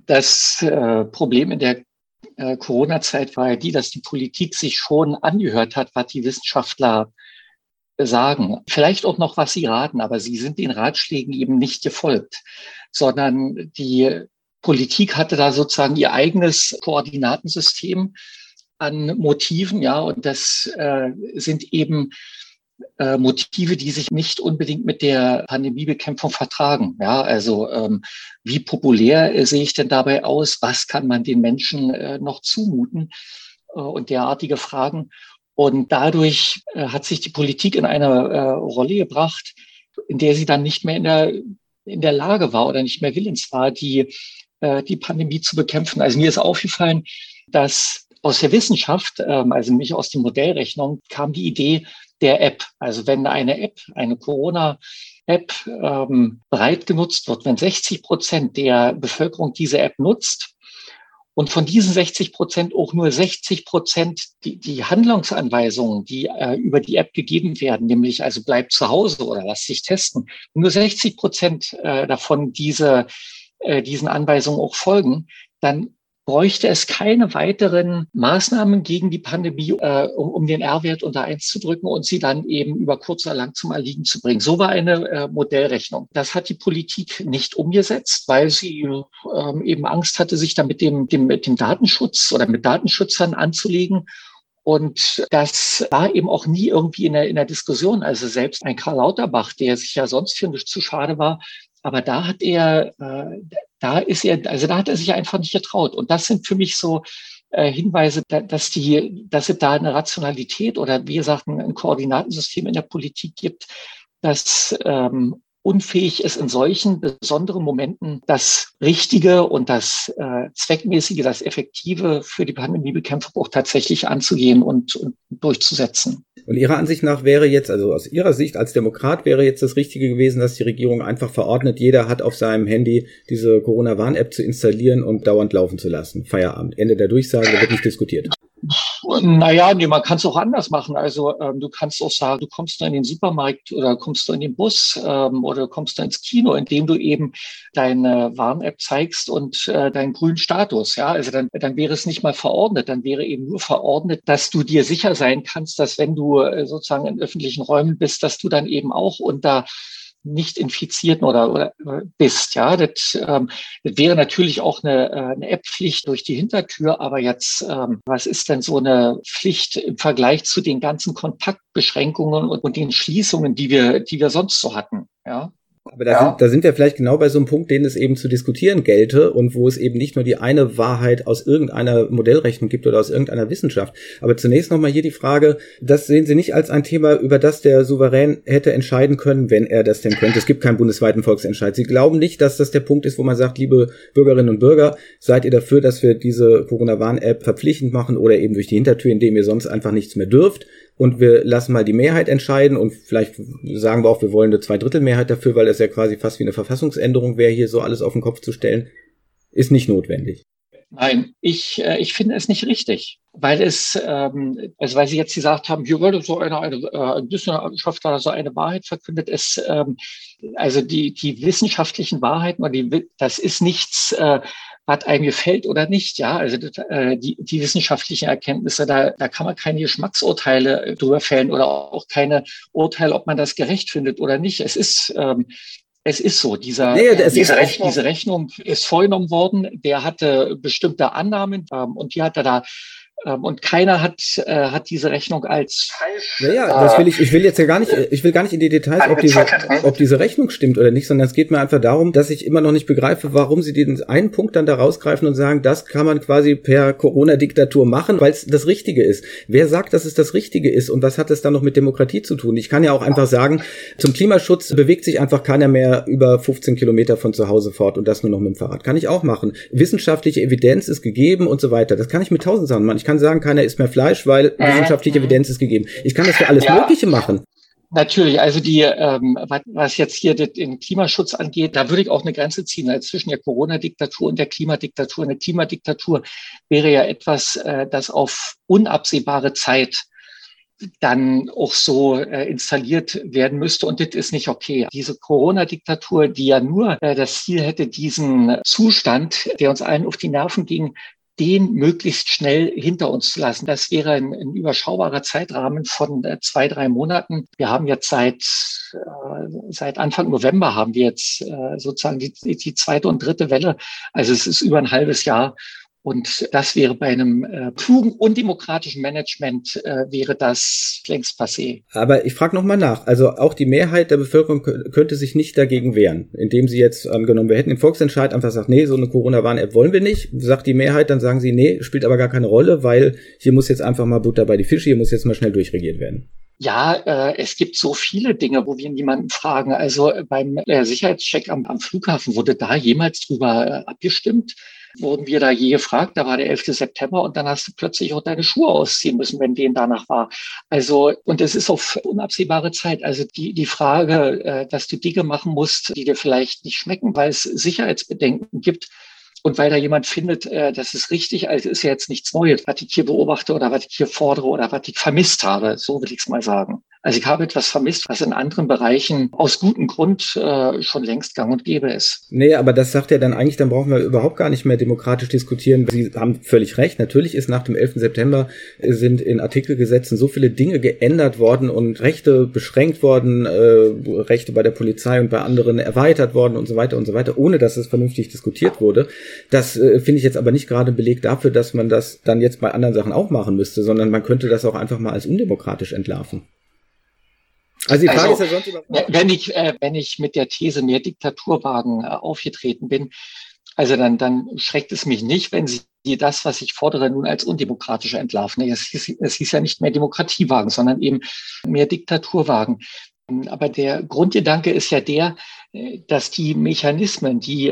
S3: Das äh, Problem in der Äh, Corona-Zeit war ja die, dass die Politik sich schon angehört hat, was die Wissenschaftler sagen. Vielleicht auch noch, was sie raten, aber sie sind den Ratschlägen eben nicht gefolgt, sondern die Politik hatte da sozusagen ihr eigenes Koordinatensystem an Motiven, ja, und das äh, sind eben äh, Motive, die sich nicht unbedingt mit der Pandemiebekämpfung vertragen. Ja, also ähm, wie populär äh, sehe ich denn dabei aus? Was kann man den Menschen äh, noch zumuten? Äh, und derartige Fragen. Und dadurch äh, hat sich die Politik in eine äh, Rolle gebracht, in der sie dann nicht mehr in der in der Lage war oder nicht mehr willens war, die äh, die Pandemie zu bekämpfen. Also mir ist aufgefallen, dass aus der Wissenschaft, ähm, also nicht aus den Modellrechnungen, kam die Idee der App. Also wenn eine App, eine Corona-App ähm, breit genutzt wird, wenn sechzig Prozent der Bevölkerung diese App nutzt und von diesen sechzig Prozent auch nur sechzig Prozent die, die Handlungsanweisungen, die äh, über die App gegeben werden, nämlich also bleib zu Hause oder lass dich testen, nur sechzig Prozent äh, davon diese, äh, diesen Anweisungen auch folgen, dann bräuchte es keine weiteren Maßnahmen gegen die Pandemie, äh, um, um den R-Wert unter eins zu drücken und sie dann eben über kurz oder lang zum Erliegen zu bringen. So war eine äh, Modellrechnung. Das hat die Politik nicht umgesetzt, weil sie ähm, eben Angst hatte, sich da mit dem, dem, mit dem Datenschutz oder mit Datenschützern anzulegen. Und das war eben auch nie irgendwie in der, in der Diskussion. Also selbst ein Karl Lauterbach, der sich ja sonst für nichts zu schade war, aber da hat er, äh, da ist er, also da hat er sich einfach nicht getraut. Und das sind für mich so äh, Hinweise, da, dass die, dass es da eine Rationalität oder wie gesagt ein, ein Koordinatensystem in der Politik gibt, das ähm, unfähig ist, in solchen besonderen Momenten das Richtige und das äh, Zweckmäßige, das Effektive für die Pandemiebekämpfung auch tatsächlich anzugehen und, und durchzusetzen.
S2: Und Ihrer Ansicht nach wäre jetzt, also aus Ihrer Sicht als Demokrat wäre jetzt das Richtige gewesen, dass die Regierung einfach verordnet, jeder hat auf seinem Handy diese Corona-Warn-App zu installieren und dauernd laufen zu lassen. Feierabend. Ende der Durchsage, wird nicht diskutiert.
S3: Naja, nee, man kann es auch anders machen. Also ähm, du kannst auch sagen, du kommst da in den Supermarkt oder kommst du in den Bus ähm, oder kommst du ins Kino, indem du eben deine Warn-App zeigst und äh, deinen grünen Status. Ja, also dann, dann wäre es nicht mal verordnet, dann wäre eben nur verordnet, dass du dir sicher sein kannst, dass wenn du äh, sozusagen in öffentlichen Räumen bist, dass du dann eben auch unter nicht infizierten oder, oder bist, ja, das, ähm, das wäre natürlich auch eine, eine App-Pflicht durch die Hintertür, aber jetzt, ähm, was ist denn so eine Pflicht im Vergleich zu den ganzen Kontaktbeschränkungen und, und den Schließungen, die wir, die wir sonst so hatten, ja?
S2: Aber da, ja. sind, da sind wir vielleicht genau bei so einem Punkt, den es eben zu diskutieren gelte und wo es eben nicht nur die eine Wahrheit aus irgendeiner Modellrechnung gibt oder aus irgendeiner Wissenschaft. Aber zunächst nochmal hier die Frage, das sehen Sie nicht als ein Thema, über das der Souverän hätte entscheiden können, wenn er das denn könnte. Es gibt keinen bundesweiten Volksentscheid. Sie glauben nicht, dass das der Punkt ist, wo man sagt, liebe Bürgerinnen und Bürger, seid ihr dafür, dass wir diese Corona-Warn-App verpflichtend machen oder eben durch die Hintertür, indem ihr sonst einfach nichts mehr dürft? Und wir lassen mal die Mehrheit entscheiden und vielleicht sagen wir auch, wir wollen eine Zweidrittelmehrheit dafür, weil das ja quasi fast wie eine Verfassungsänderung wäre, hier so alles auf den Kopf zu stellen, ist nicht notwendig.
S3: Nein, ich, äh, ich finde es nicht richtig, weil es, ähm, also weil Sie jetzt gesagt haben, hier würde so eine, eine äh, Wissenschaftler so eine Wahrheit verkündet, es, ähm, also die, die wissenschaftlichen Wahrheiten, oder die, das ist nichts, äh, was einem gefällt oder nicht, ja, also äh, die, die wissenschaftlichen Erkenntnisse, da, da kann man keine Geschmacksurteile drüber fällen oder auch keine Urteile, ob man das gerecht findet oder nicht. Es ist, ähm, Es ist so, dieser,
S2: nee, das
S3: diese,
S2: ist
S3: Rechnung, diese Rechnung ist vorgenommen worden, der hatte bestimmte Annahmen ähm, und die hat er da ähm, und keiner hat, äh, hat diese Rechnung als falsch.
S2: Naja, äh, das will ich, ich will jetzt ja gar nicht, ich will gar nicht in die Details, ob diese, ob diese Rechnung stimmt oder nicht, sondern es geht mir einfach darum, dass ich immer noch nicht begreife, warum sie den einen Punkt dann da rausgreifen und sagen, das kann man quasi per Corona-Diktatur machen, weil es das Richtige ist. Wer sagt, dass es das Richtige ist und was hat es dann noch mit Demokratie zu tun? Ich kann ja auch einfach sagen, zum Klimaschutz bewegt sich einfach keiner mehr über fünfzehn Kilometer von zu Hause fort und das nur noch mit dem Fahrrad. Kann ich auch machen. Wissenschaftliche Evidenz ist gegeben und so weiter. Das kann ich mit tausend Sachen machen. Ich kann sagen, keiner isst mehr Fleisch, weil äh, wissenschaftliche äh, Evidenz ist gegeben. Ich kann das für alles ja. Mögliche machen.
S3: Natürlich, also die, ähm, was jetzt hier den Klimaschutz angeht, da würde ich auch eine Grenze ziehen also zwischen der Corona-Diktatur und der Klimadiktatur. Eine Klimadiktatur wäre ja etwas, äh, das auf unabsehbare Zeit dann auch so äh, installiert werden müsste. Und das ist nicht okay. Diese Corona-Diktatur, die ja nur äh, das Ziel hätte, diesen Zustand, der uns allen auf die Nerven ging, den möglichst schnell hinter uns zu lassen. Das wäre ein, ein überschaubarer Zeitrahmen von äh, zwei, drei Monaten. Wir haben jetzt seit äh, seit Anfang November haben wir jetzt äh, sozusagen die, die zweite und dritte Welle. Also es ist über ein halbes Jahr. Und das wäre bei einem äh, klugen und demokratischen Management äh, wäre das längst passé.
S2: Aber ich frage nochmal nach. Also auch die Mehrheit der Bevölkerung k- könnte sich nicht dagegen wehren, indem sie jetzt angenommen, wir hätten den Volksentscheid einfach sagt, nee, so eine Corona-Warn-App wollen wir nicht. Sagt die Mehrheit, dann sagen sie, nee, spielt aber gar keine Rolle, weil hier muss jetzt einfach mal Butter bei die Fische, hier muss jetzt mal schnell durchregiert werden.
S3: Ja, äh, es gibt so viele Dinge, wo wir niemanden fragen. Also äh, beim äh, Sicherheitscheck am, am Flughafen, wurde da jemals drüber äh, abgestimmt? Wurden wir da je gefragt? Da war der elfte September und dann hast du plötzlich auch deine Schuhe ausziehen müssen, wenn denen danach war. Also, und es ist auf unabsehbare Zeit. Also die, die Frage, äh, dass du Dinge machen musst, die dir vielleicht nicht schmecken, weil es Sicherheitsbedenken gibt, und weil da jemand findet, äh, das ist richtig, also ist ja jetzt nichts Neues, was ich hier beobachte oder was ich hier fordere oder was ich vermisst habe, so will ich es mal sagen. Also ich habe etwas vermisst, was in anderen Bereichen aus gutem Grund äh, schon längst gang und gäbe ist.
S2: Nee, aber das sagt ja dann eigentlich, dann brauchen wir überhaupt gar nicht mehr demokratisch diskutieren. Sie haben völlig recht, natürlich ist nach dem elften September sind in Artikelgesetzen so viele Dinge geändert worden und Rechte beschränkt worden, äh, Rechte bei der Polizei und bei anderen erweitert worden und so weiter und so weiter, ohne dass es vernünftig diskutiert wurde. Das äh, finde ich jetzt aber nicht gerade Beleg dafür, dass man das dann jetzt bei anderen Sachen auch machen müsste, sondern man könnte das auch einfach mal als undemokratisch entlarven.
S3: Also die Frage also, ist ja sonst immer, wenn ich äh, wenn ich mit der These mehr Diktaturwagen äh, aufgetreten bin, also dann dann schreckt es mich nicht, wenn Sie das, was ich fordere, nun als undemokratisch entlarven. Es hieß, es hieß ja nicht mehr Demokratiewagen, sondern eben mehr Diktaturwagen. Aber der Grundgedanke ist ja der, dass die Mechanismen, die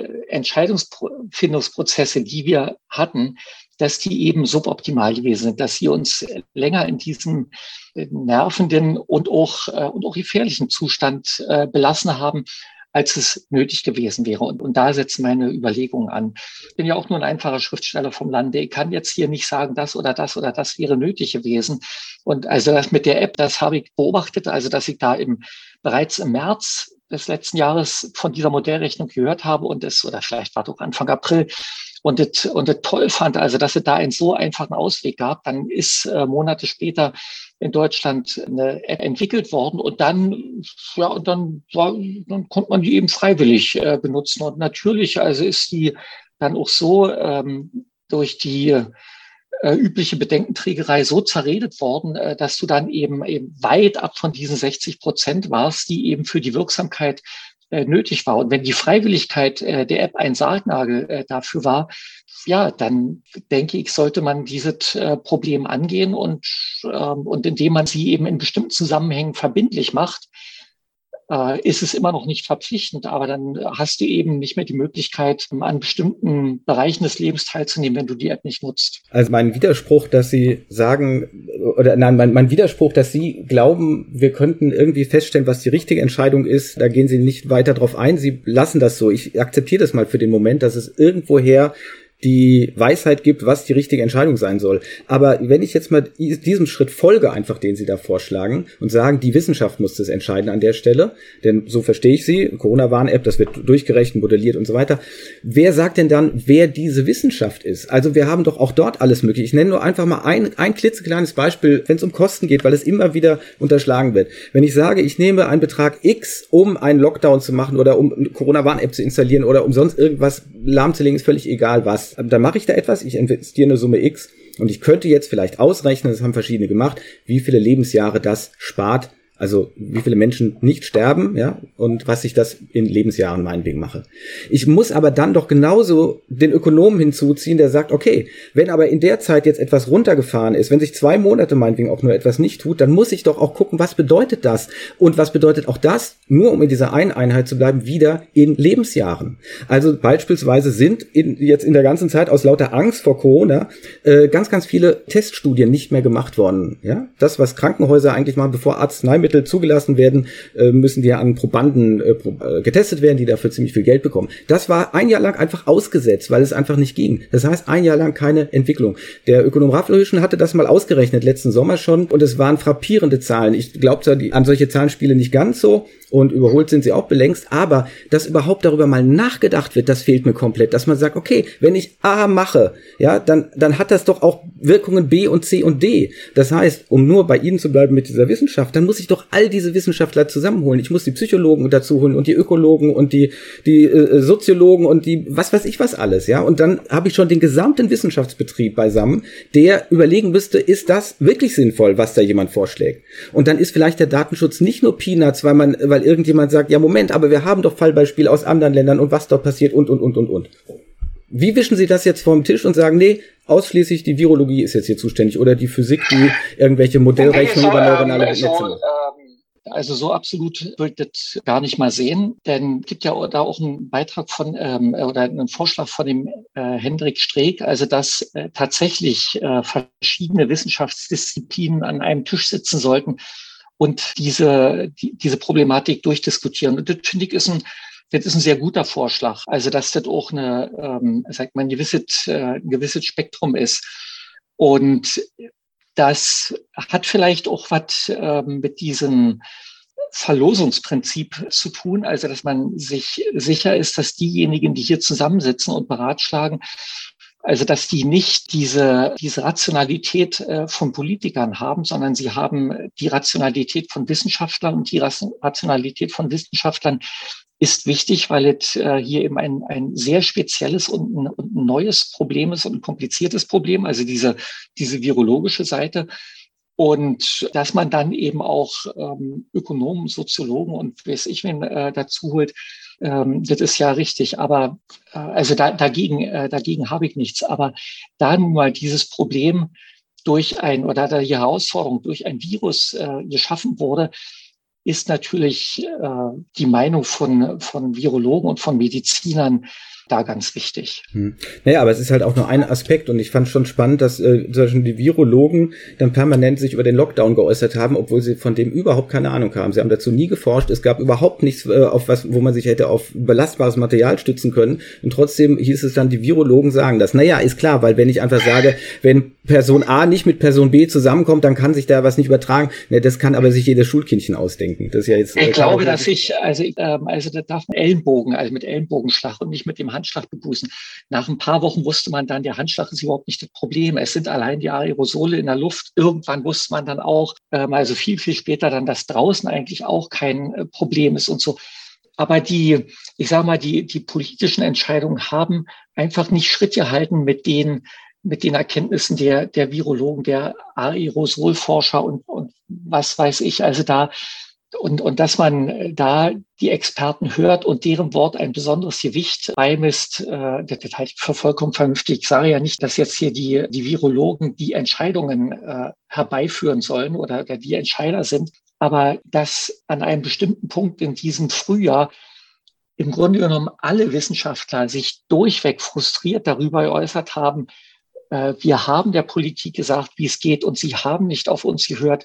S3: Entscheidungsfindungsprozesse, die wir hatten, dass die eben suboptimal gewesen sind, dass sie uns länger in diesem nervenden und auch, und auch gefährlichen Zustand belassen haben, als es nötig gewesen wäre. Und, und da setzen meine Überlegungen an. Ich bin ja auch nur ein einfacher Schriftsteller vom Lande. Ich kann jetzt hier nicht sagen, das oder das oder das wäre nötig gewesen. Und also das mit der App, das habe ich beobachtet, also dass ich da im, bereits im März des letzten Jahres von dieser Modellrechnung gehört habe und es, oder vielleicht war es auch Anfang April, und das, und das toll fand, also dass es da einen so einfachen Ausweg gab, dann ist äh, Monate später in Deutschland eine App entwickelt worden und dann, ja, und dann war, dann konnte man die eben freiwillig äh, benutzen. Und natürlich, also ist die dann auch so ähm, durch die äh, übliche Bedenkenträgerei so zerredet worden, äh, dass du dann eben eben weit ab von diesen sechzig Prozent warst, die eben für die Wirksamkeit äh, nötig war. Und wenn die Freiwilligkeit äh, der App ein Sargnagel äh, dafür war, ja, dann denke ich, sollte man dieses äh, Problem angehen und, ähm, und indem man sie eben in bestimmten Zusammenhängen verbindlich macht, äh, ist es immer noch nicht verpflichtend, aber dann hast du eben nicht mehr die Möglichkeit, an bestimmten Bereichen des Lebens teilzunehmen, wenn du die App nicht nutzt.
S2: Also mein Widerspruch, dass Sie sagen, oder nein, mein, mein Widerspruch, dass Sie glauben, wir könnten irgendwie feststellen, was die richtige Entscheidung ist, da gehen Sie nicht weiter drauf ein, Sie lassen das so. Ich akzeptiere das mal für den Moment, dass es irgendwoher die Weisheit gibt, was die richtige Entscheidung sein soll. Aber wenn ich jetzt mal diesem Schritt folge, einfach den Sie da vorschlagen und sagen, die Wissenschaft muss das entscheiden an der Stelle, denn so verstehe ich Sie, Corona-Warn-App, das wird durchgerechnet, modelliert und so weiter. Wer sagt denn dann, wer diese Wissenschaft ist? Also wir haben doch auch dort alles möglich. Ich nenne nur einfach mal ein, ein klitzekleines Beispiel, wenn es um Kosten geht, weil es immer wieder unterschlagen wird. Wenn ich sage, ich nehme einen Betrag X, um einen Lockdown zu machen oder um eine Corona-Warn-App zu installieren oder um sonst irgendwas lahmzulegen, ist völlig egal was. Dann mache ich da etwas, ich investiere eine Summe X und ich könnte jetzt vielleicht ausrechnen, das haben verschiedene gemacht, wie viele Lebensjahre das spart, also wie viele Menschen nicht sterben, ja, und was ich das in Lebensjahren meinetwegen mache. Ich muss aber dann doch genauso den Ökonomen hinzuziehen, der sagt, okay, wenn aber in der Zeit jetzt etwas runtergefahren ist, wenn sich zwei Monate meinetwegen auch nur etwas nicht tut, dann muss ich doch auch gucken, was bedeutet das? Und was bedeutet auch das, nur um in dieser einen Einheit zu bleiben, wieder in Lebensjahren? Also beispielsweise sind in, jetzt in der ganzen Zeit aus lauter Angst vor Corona äh, ganz, ganz viele Teststudien nicht mehr gemacht worden. Ja, das, was Krankenhäuser eigentlich machen, bevor Arzneimittel zugelassen werden, müssen die an Probanden getestet werden, die dafür ziemlich viel Geld bekommen. Das war ein Jahr lang einfach ausgesetzt, weil es einfach nicht ging. Das heißt, ein Jahr lang keine Entwicklung. Der Ökonom Raffelhüschen hatte das mal ausgerechnet, letzten Sommer schon, und es waren frappierende Zahlen. Ich glaube zwar an solche Zahlenspiele nicht ganz so, und überholt sind sie auch belängst, aber dass überhaupt darüber mal nachgedacht wird, das fehlt mir komplett. Dass man sagt, okay, wenn ich A mache, ja, dann, dann hat das doch auch Wirkungen B und C und D. Das heißt, um nur bei Ihnen zu bleiben mit dieser Wissenschaft, dann muss ich doch all diese Wissenschaftler zusammenholen. Ich muss die Psychologen dazu holen und die Ökologen und die, die äh, Soziologen und die, was weiß ich was alles, ja. Und dann habe ich schon den gesamten Wissenschaftsbetrieb beisammen, der überlegen müsste, ist das wirklich sinnvoll, was da jemand vorschlägt? Und dann ist vielleicht der Datenschutz nicht nur Peanuts, weil man, weil irgendjemand sagt, ja Moment, aber wir haben doch Fallbeispiele aus anderen Ländern und was dort passiert und, und, und, und, und. Wie wischen Sie das jetzt vom Tisch und sagen, nee, ausschließlich die Virologie ist jetzt hier zuständig oder die Physik, die irgendwelche Modellrechnungen über neuronale Netze macht?
S3: Also so absolut würde ich das gar nicht mal sehen, denn es gibt ja da auch einen Beitrag von ähm, oder einen Vorschlag von dem äh, Hendrik Streeck, also dass äh, tatsächlich äh, verschiedene Wissenschaftsdisziplinen an einem Tisch sitzen sollten und diese die, diese Problematik durchdiskutieren. Und das finde ich ist ein das ist ein sehr guter Vorschlag. Also dass das auch eine ähm, sagt man ein gewisses äh, ein gewisses Spektrum ist. Und das hat vielleicht auch was ähm, mit diesem Verlosungsprinzip zu tun, also dass man sich sicher ist, dass diejenigen, die hier zusammensitzen und beratschlagen, also dass die nicht diese diese Rationalität äh, von Politikern haben, sondern sie haben die Rationalität von Wissenschaftlern, und die Rationalität von Wissenschaftlern ist wichtig, weil es äh, hier eben ein, ein sehr spezielles und ein, und ein neues Problem ist und ein kompliziertes Problem, also diese, diese virologische Seite. Und dass man dann eben auch ähm, Ökonomen, Soziologen und weiß ich wen äh, dazu holt, ähm, das ist ja richtig. Aber äh, also da, dagegen, äh, dagegen habe ich nichts. Aber da nun mal dieses Problem durch ein oder da die Herausforderung durch ein Virus äh, geschaffen wurde, ist natürlich äh, die Meinung von, von Virologen und von Medizinern da ganz wichtig.
S2: Hm. Naja, aber es ist halt auch nur ein Aspekt, und ich fand schon spannend, dass äh, zum Beispiel die Virologen dann permanent sich über den Lockdown geäußert haben, obwohl sie von dem überhaupt keine Ahnung haben. Sie haben dazu nie geforscht, es gab überhaupt nichts, äh, auf was, wo man sich hätte auf belastbares Material stützen können, und trotzdem hieß es dann, die Virologen sagen das. Naja, ist klar, weil wenn ich einfach sage, wenn Person A nicht mit Person B zusammenkommt, dann kann sich da was nicht übertragen. Ne, das kann aber sich jedes Schulkindchen ausdenken. Das ist ja jetzt.
S3: Ich äh, glaube, dass ich, also, ähm, also da darf man Ellenbogen, also mit Ellenbogenschlag und nicht mit dem Handschlag bebußen. Nach ein paar Wochen wusste man dann, der Handschlag ist überhaupt nicht das Problem. Es sind allein die Aerosole in der Luft. Irgendwann wusste man dann auch, ähm, also viel, viel später dann, dass draußen eigentlich auch kein äh, Problem ist und so. Aber die, ich sage mal, die, die politischen Entscheidungen haben einfach nicht Schritt gehalten mit den, mit den Erkenntnissen der, der Virologen, der Aerosolforscher und, und was weiß ich. Also da, und, und dass man da die Experten hört und deren Wort ein besonderes Gewicht beimisst, äh, das halte ich für vollkommen vernünftig. Ich sage ja nicht, dass jetzt hier die, die Virologen die Entscheidungen äh, herbeiführen sollen oder, oder die Entscheider sind. Aber dass an einem bestimmten Punkt in diesem Frühjahr im Grunde genommen alle Wissenschaftler sich durchweg frustriert darüber geäußert haben, äh, wir haben der Politik gesagt, wie es geht, und sie haben nicht auf uns gehört.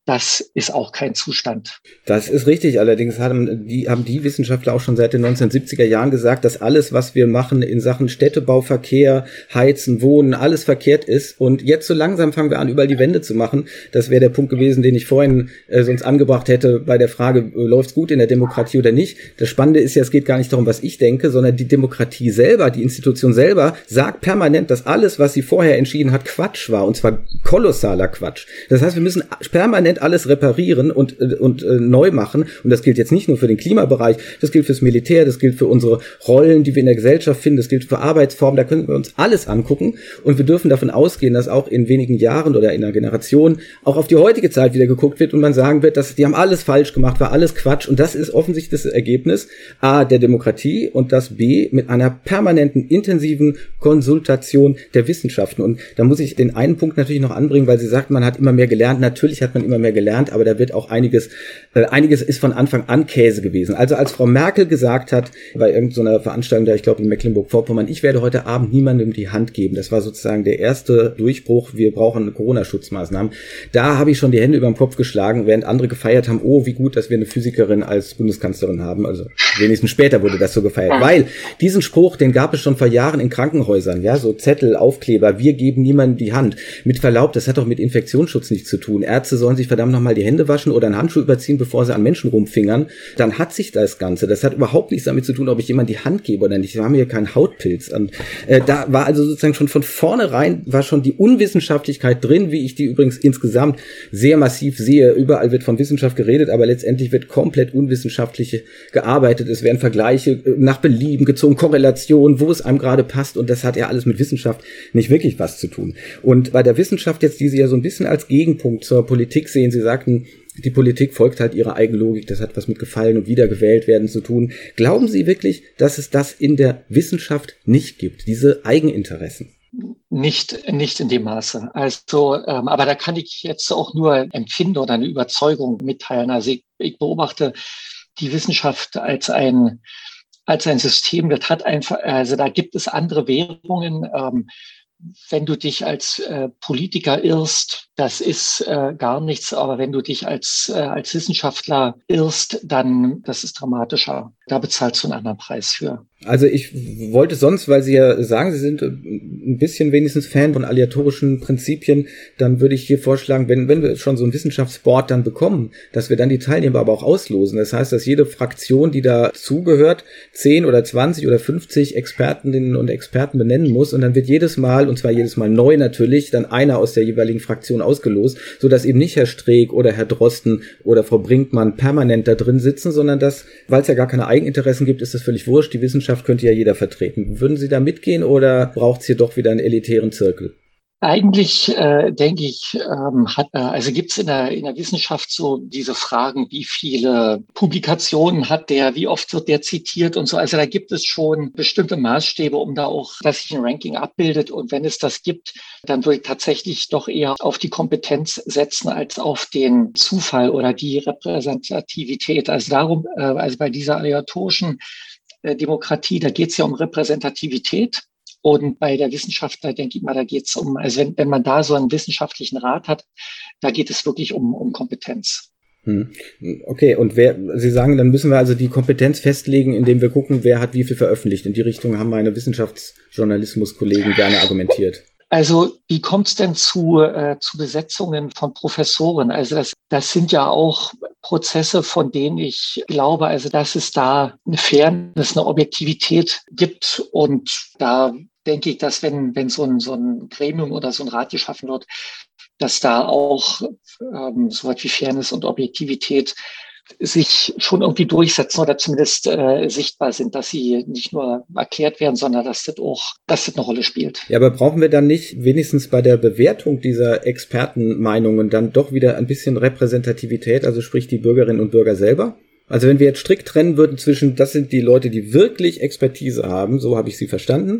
S3: das ist auch kein Zustand.
S2: Das ist richtig. Allerdings haben die, haben die Wissenschaftler auch schon seit den neunzehnhundertsiebziger Jahren gesagt, dass alles, was wir machen in Sachen Städtebau, Verkehr, Heizen, Wohnen, alles verkehrt ist. Und jetzt so langsam fangen wir an, überall die Wende zu machen. Das wäre der Punkt gewesen, den ich vorhin äh, sonst angebracht hätte bei der Frage, äh, läuft's gut in der Demokratie oder nicht. Das Spannende ist ja, es geht gar nicht darum, was ich denke, sondern die Demokratie selber, die Institution selber sagt permanent, dass alles, was sie vorher entschieden hat, Quatsch war. Und zwar kolossaler Quatsch. Das heißt, wir müssen permanent alles reparieren und und äh, neu machen. Und das gilt jetzt nicht nur für den Klimabereich, das gilt fürs Militär, das gilt für unsere Rollen, die wir in der Gesellschaft finden, das gilt für Arbeitsformen, da können wir uns alles angucken. Und wir dürfen davon ausgehen, dass auch in wenigen Jahren oder in einer Generation auch auf die heutige Zeit wieder geguckt wird und man sagen wird, dass die haben alles falsch gemacht, war alles Quatsch. Und das ist offensichtlich das Ergebnis A, der Demokratie und das B, mit einer permanenten, intensiven Konsultation der Wissenschaften. Und da muss ich den einen Punkt natürlich noch anbringen, weil sie sagt, man hat immer mehr gelernt. Natürlich hat man immer mehr gelernt, aber da wird auch einiges, äh, einiges ist von Anfang an Käse gewesen. Also als Frau Merkel gesagt hat, bei irgendeiner Veranstaltung, da ich glaube in Mecklenburg-Vorpommern, ich werde heute Abend niemandem die Hand geben. Das war sozusagen der erste Durchbruch, wir brauchen Corona-Schutzmaßnahmen. Da habe ich schon die Hände über den Kopf geschlagen, während andere gefeiert haben, oh, wie gut, dass wir eine Physikerin als Bundeskanzlerin haben. Also wenigstens später wurde das so gefeiert. Weil diesen Spruch, den gab es schon vor Jahren in Krankenhäusern, ja, so Zettel, Aufkleber, wir geben niemandem die Hand. Mit Verlaub, das hat doch mit Infektionsschutz nichts zu tun. Ärzte sollen sich verdammt nochmal die Hände waschen oder einen Handschuh überziehen, bevor sie an Menschen rumfingern. Dann hat sich das Ganze. Das hat überhaupt nichts damit zu tun, ob ich jemand die Hand gebe oder nicht. Wir haben hier keinen Hautpilz. Und äh, da war also sozusagen schon von vornherein war schon die Unwissenschaftlichkeit drin, wie ich die übrigens insgesamt sehr massiv sehe. Überall wird von Wissenschaft geredet, aber letztendlich wird komplett unwissenschaftlich gearbeitet. Es werden Vergleiche nach Belieben gezogen, Korrelationen, wo es einem gerade passt. Und das hat ja alles mit Wissenschaft nicht wirklich was zu tun. Und bei der Wissenschaft jetzt, die Sie ja so ein bisschen als Gegenpunkt zur Politik sehen, Sie sagten, die Politik folgt halt ihrer Eigenlogik, das hat was mit Gefallen und Wiedergewählt werden zu tun. Glauben Sie wirklich, dass es das in der Wissenschaft nicht gibt, diese Eigeninteressen?
S3: Nicht, nicht in dem Maße. Also, ähm, aber da kann ich jetzt auch nur empfinden oder eine Überzeugung mitteilen. Also ich, ich beobachte die Wissenschaft als ein, als ein System, das hat einfach, also da gibt es andere Währungen. Ähm, wenn du dich als äh, Politiker irrst, das ist äh, gar nichts. Aber wenn du dich als, äh, als Wissenschaftler irrst, dann, das ist dramatischer. Da bezahlst du einen anderen Preis für.
S2: Also ich wollte sonst, weil Sie ja sagen, Sie sind ein bisschen wenigstens Fan von aleatorischen Prinzipien, dann würde ich hier vorschlagen, wenn, wenn wir schon so ein Wissenschaftsboard dann bekommen, dass wir dann die Teilnehmer aber auch auslosen. Das heißt, dass jede Fraktion, die da zugehört, zehn oder zwanzig oder fünfzig Expertinnen und Experten benennen muss und dann wird jedes Mal, und zwar jedes Mal neu natürlich, dann einer aus der jeweiligen Fraktion ausgelost, sodass eben nicht Herr Streeck oder Herr Drosten oder Frau Brinkmann permanent da drin sitzen, sondern dass, weil es ja gar keine Eigeninteressen gibt, ist das völlig wurscht, die Wissenschaft könnte ja jeder vertreten. Würden Sie da mitgehen oder braucht es hier doch wieder einen elitären Zirkel?
S3: Eigentlich äh, denke ich, ähm, hat, äh, also gibt es in der, in der Wissenschaft so diese Fragen, wie viele Publikationen hat der, wie oft wird der zitiert und so. Also da gibt es schon bestimmte Maßstäbe, um da auch, dass sich ein Ranking abbildet. Und wenn es das gibt, dann würde ich tatsächlich doch eher auf die Kompetenz setzen als auf den Zufall oder die Repräsentativität. Also darum, äh, also bei dieser aleatorischen äh, Demokratie, da geht es ja um Repräsentativität. Und bei der Wissenschaft, da denke ich mal, da geht es um, also wenn, wenn man da so einen wissenschaftlichen Rat hat, da geht es wirklich um, um Kompetenz.
S2: Hm. Okay, und wer, Sie sagen, dann müssen wir also die Kompetenz festlegen, indem wir gucken, wer hat wie viel veröffentlicht. In die Richtung haben meine Wissenschaftsjournalismus-Kollegen gerne argumentiert.
S3: Also wie kommt es denn zu, äh, zu Besetzungen von Professoren? Also das, das sind ja auch Prozesse, von denen ich glaube, also dass es da eine Fairness, eine Objektivität gibt. Und da denke ich, dass wenn, wenn so ein, so ein Gremium oder so ein Rat geschaffen wird, dass da auch ähm, so was wie Fairness und Objektivität sich schon irgendwie durchsetzen oder zumindest äh, sichtbar sind, dass sie nicht nur erklärt werden, sondern dass das auch, dass das eine Rolle spielt.
S2: Ja, aber brauchen wir dann nicht wenigstens bei der Bewertung dieser Expertenmeinungen dann doch wieder ein bisschen Repräsentativität, also sprich die Bürgerinnen und Bürger selber? Also wenn wir jetzt strikt trennen würden zwischen, das sind die Leute, die wirklich Expertise haben, so habe ich sie verstanden,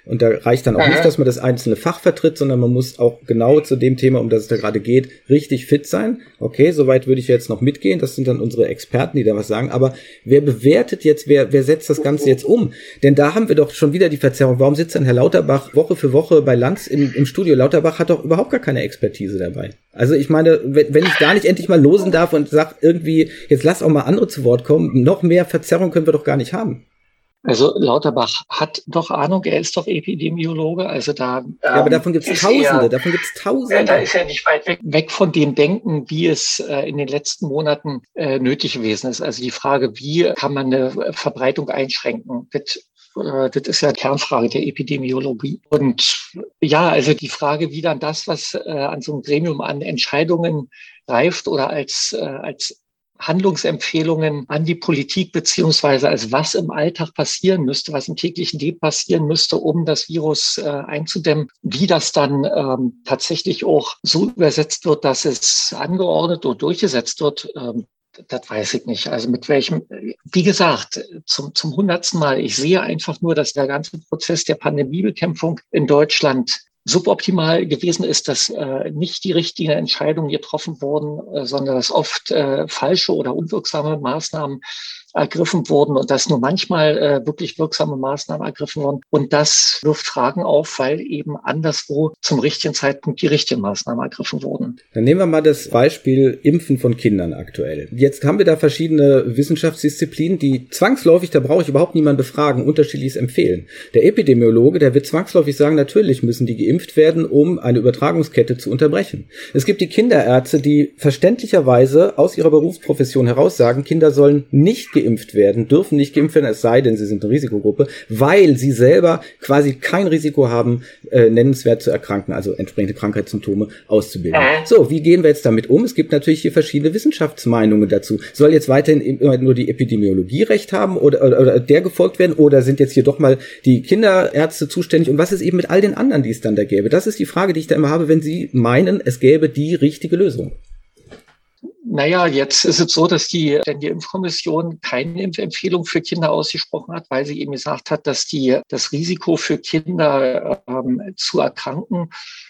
S2: Und da reicht dann auch nicht, dass man das einzelne Fach vertritt, sondern man muss auch genau zu dem Thema, um das es da gerade geht, richtig fit sein. Okay, soweit würde ich jetzt noch mitgehen. Das sind dann unsere Experten, die da was sagen. Aber wer bewertet jetzt, wer, wer setzt das Ganze jetzt um? Denn da haben wir doch schon wieder die Verzerrung. Warum sitzt dann Herr Lauterbach Woche für Woche bei Lanz im, im Studio? Lauterbach hat doch überhaupt gar keine Expertise dabei. Also ich meine, wenn, wenn ich gar nicht endlich mal losen darf und sag irgendwie, jetzt lass auch mal andere zu Wort kommen, noch mehr Verzerrung können wir doch gar nicht haben.
S3: Also Lauterbach hat doch Ahnung, er ist doch Epidemiologe, also da ähm,
S2: ja, aber davon gibt es Tausende, er, davon gibt es Tausende.
S3: Ja, da ist er nicht weit weg, weg von dem Denken, wie es äh, in den letzten Monaten äh, nötig gewesen ist. Also die Frage, wie kann man eine Verbreitung einschränken, das, äh, das ist ja die Kernfrage der Epidemiologie. Und ja, also die Frage, wie dann das, was äh, an so einem Gremium an Entscheidungen reift oder als, äh, als Handlungsempfehlungen an die Politik beziehungsweise als was im Alltag passieren müsste, was im täglichen Leben passieren müsste, um das Virus äh, einzudämmen, wie das dann ähm, tatsächlich auch so übersetzt wird, dass es angeordnet und durchgesetzt wird, ähm, das weiß ich nicht. Also mit welchem, wie gesagt, zum zum hundertsten Mal, ich sehe einfach nur, dass der ganze Prozess der Pandemiebekämpfung in Deutschland suboptimal gewesen ist, dass äh, nicht die richtigen Entscheidungen getroffen wurden, äh, sondern dass oft äh, falsche oder unwirksame Maßnahmen ergriffen wurden und dass nur manchmal äh, wirklich wirksame Maßnahmen ergriffen wurden. Und das wirft Fragen auf, weil eben anderswo zum richtigen Zeitpunkt die richtigen Maßnahmen ergriffen wurden.
S2: Dann nehmen wir mal das Beispiel Impfen von Kindern aktuell. Jetzt haben wir da verschiedene Wissenschaftsdisziplinen, die zwangsläufig, da brauche ich überhaupt niemanden befragen, unterschiedliches empfehlen. Der Epidemiologe, der wird zwangsläufig sagen, natürlich müssen die geimpft werden, um eine Übertragungskette zu unterbrechen. Es gibt die Kinderärzte, die verständlicherweise aus ihrer Berufsprofession heraus sagen, Kinder sollen nicht geimpft geimpft werden, dürfen nicht geimpft werden, es sei denn, sie sind eine Risikogruppe, weil sie selber quasi kein Risiko haben, äh, nennenswert zu erkranken, also entsprechende Krankheitssymptome auszubilden. Äh. So, wie gehen wir jetzt damit um? Es gibt natürlich hier verschiedene Wissenschaftsmeinungen dazu. Soll jetzt weiterhin immer nur die Epidemiologie recht haben oder, oder, oder der gefolgt werden oder sind jetzt hier doch mal die Kinderärzte zuständig und was ist eben mit all den anderen, die es dann da gäbe? Das ist die Frage, die ich da immer habe, wenn Sie meinen, es gäbe die richtige Lösung.
S3: Naja, jetzt ist es so, dass die, denn die Impfkommission keine Impfempfehlung für Kinder ausgesprochen hat, weil sie eben gesagt hat, dass die, das Risiko für Kinder ähm, zu erkranken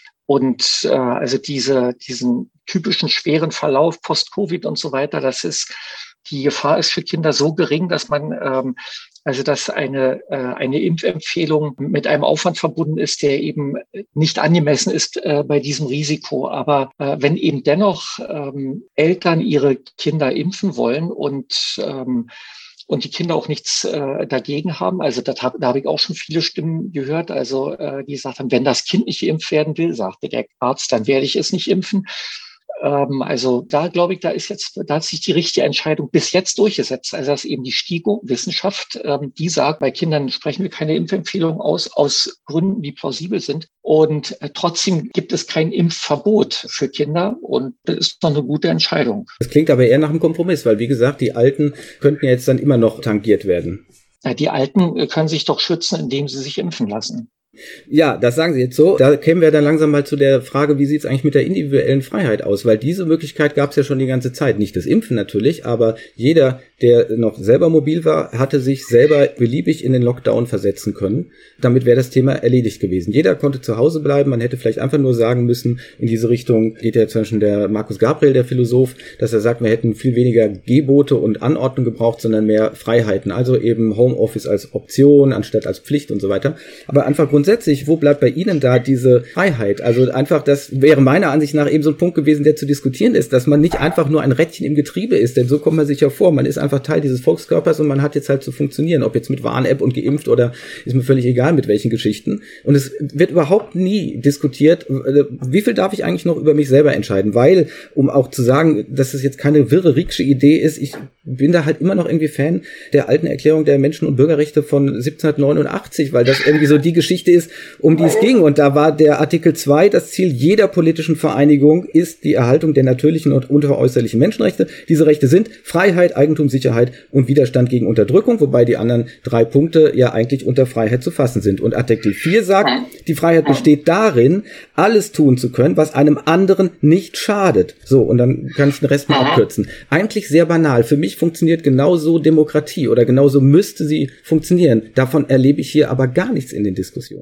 S3: und äh, also diese, diesen typischen schweren Verlauf Post-Covid und so weiter, das ist, die Gefahr ist für Kinder so gering, dass man, ähm, also dass eine, äh, eine Impfempfehlung mit einem Aufwand verbunden ist, der eben nicht angemessen ist äh, bei diesem Risiko. Aber äh, wenn eben dennoch ähm, Eltern ihre Kinder impfen wollen und ähm, und die Kinder auch nichts äh, dagegen haben. Also das hab, da habe ich auch schon viele Stimmen gehört, also äh, die gesagt haben, wenn das Kind nicht geimpft werden will, sagte der Arzt, dann werde ich es nicht impfen. Ähm, also da glaube ich, da ist jetzt, da hat sich die richtige Entscheidung bis jetzt durchgesetzt. Also dass eben die STIKO-Wissenschaft, ähm, die sagt, bei Kindern sprechen wir keine Impfempfehlung aus, aus Gründen, die plausibel sind. Und äh, trotzdem gibt es kein Impfverbot für Kinder und das ist doch eine gute Entscheidung.
S2: Das klingt aber eher nach einem Kompromiss, weil wie gesagt, die Alten könnten jetzt dann immer noch tangiert werden.
S3: Ja, die Alten können sich doch schützen, indem sie sich impfen lassen.
S2: Ja, das sagen Sie jetzt so. Da kämen wir dann langsam mal zu der Frage, wie sieht es eigentlich mit der individuellen Freiheit aus? Weil diese Möglichkeit gab es ja schon die ganze Zeit. Nicht das Impfen natürlich, aber jeder, der noch selber mobil war, hatte sich selber beliebig in den Lockdown versetzen können. Damit wäre das Thema erledigt gewesen. Jeder konnte zu Hause bleiben. Man hätte vielleicht einfach nur sagen müssen, in diese Richtung geht ja zum Beispiel der Markus Gabriel, der Philosoph, dass er sagt, wir hätten viel weniger Gebote und Anordnung gebraucht, sondern mehr Freiheiten. Also eben Homeoffice als Option anstatt als Pflicht und so weiter. Aber einfach grundsätzlich, wo bleibt bei Ihnen da diese Freiheit? Also einfach, das wäre meiner Ansicht nach eben so ein Punkt gewesen, der zu diskutieren ist, dass man nicht einfach nur ein Rädchen im Getriebe ist, denn so kommt man sich ja vor. Man ist einfach Teil dieses Volkskörpers und man hat jetzt halt zu funktionieren, ob jetzt mit Warn-App und geimpft oder ist mir völlig egal mit welchen Geschichten. Und es wird überhaupt nie diskutiert, wie viel darf ich eigentlich noch über mich selber entscheiden, weil, um auch zu sagen, dass es jetzt keine wirre Rieksche Idee ist, ich bin da halt immer noch irgendwie Fan der alten Erklärung der Menschen- und Bürgerrechte von siebzehnhundertneunundachtzig, weil das irgendwie so die Geschichte ist, um die es ging. Und da war der Artikel zwei, das Ziel jeder politischen Vereinigung ist die Erhaltung der natürlichen und unveräußerlichen Menschenrechte. Diese Rechte sind Freiheit, Eigentum, Sicherheit und Widerstand gegen Unterdrückung, wobei die anderen drei Punkte ja eigentlich unter Freiheit zu fassen sind. Und Artikel vier sagt, die Freiheit besteht darin, alles tun zu können, was einem anderen nicht schadet. So, und dann kann ich den Rest mal abkürzen. Eigentlich sehr banal. Für mich funktioniert genauso Demokratie oder genauso müsste sie funktionieren. Davon erlebe ich hier aber gar nichts in den Diskussionen.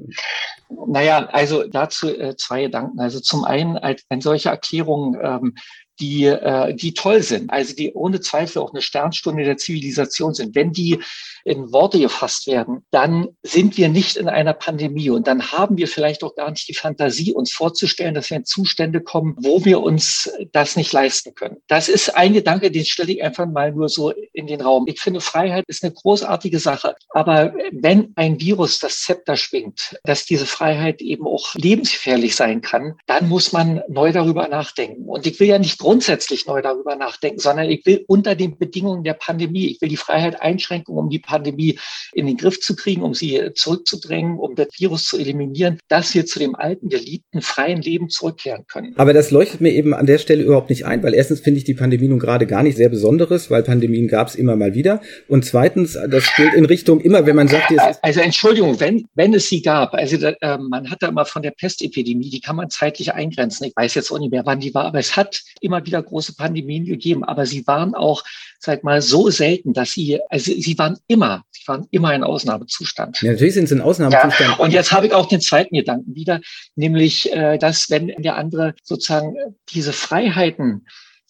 S3: Naja, also dazu äh, zwei Gedanken. Also zum einen, als eine solche Erklärung, ähm, die, äh, die toll sind, also die ohne Zweifel auch eine Sternstunde der Zivilisation sind. Wenn die in Worte gefasst werden, dann sind wir nicht in einer Pandemie und dann haben wir vielleicht auch gar nicht die Fantasie, uns vorzustellen, dass wir in Zustände kommen, wo wir uns das nicht leisten können. Das ist ein Gedanke, den stelle ich einfach mal nur so in den Raum. Ich finde, Freiheit ist eine großartige Sache, aber wenn ein Virus das Zepter schwingt, dass diese Freiheit eben auch lebensgefährlich sein kann, dann muss man neu darüber nachdenken. Und ich will ja nicht grundsätzlich neu darüber nachdenken, sondern ich will unter den Bedingungen der Pandemie, ich will die Freiheit einschränken, um die Pandemie in den Griff zu kriegen, um sie zurückzudrängen, um das Virus zu eliminieren, dass wir zu dem alten, geliebten, freien Leben zurückkehren können.
S2: Aber das leuchtet mir eben an der Stelle überhaupt nicht ein, weil erstens finde ich die Pandemie nun gerade gar nicht sehr Besonderes, weil Pandemien gab es immer mal wieder. Und zweitens, das gilt in Richtung immer, wenn man sagt, jetzt
S3: also Entschuldigung, wenn wenn es sie gab, also da, äh, man hat da immer von der Pestepidemie, die kann man zeitlich eingrenzen. Ich weiß jetzt auch nicht mehr, wann die war, aber es hat immer wieder große Pandemien gegeben, aber sie waren auch, sag mal, so selten, dass sie, also sie waren immer, sie waren immer in Ausnahmezustand.
S2: Ja, natürlich sind sie in Ausnahmezustand.
S3: Ja, und jetzt habe ich auch den zweiten Gedanken wieder, nämlich, äh, dass wenn der andere sozusagen diese Freiheiten,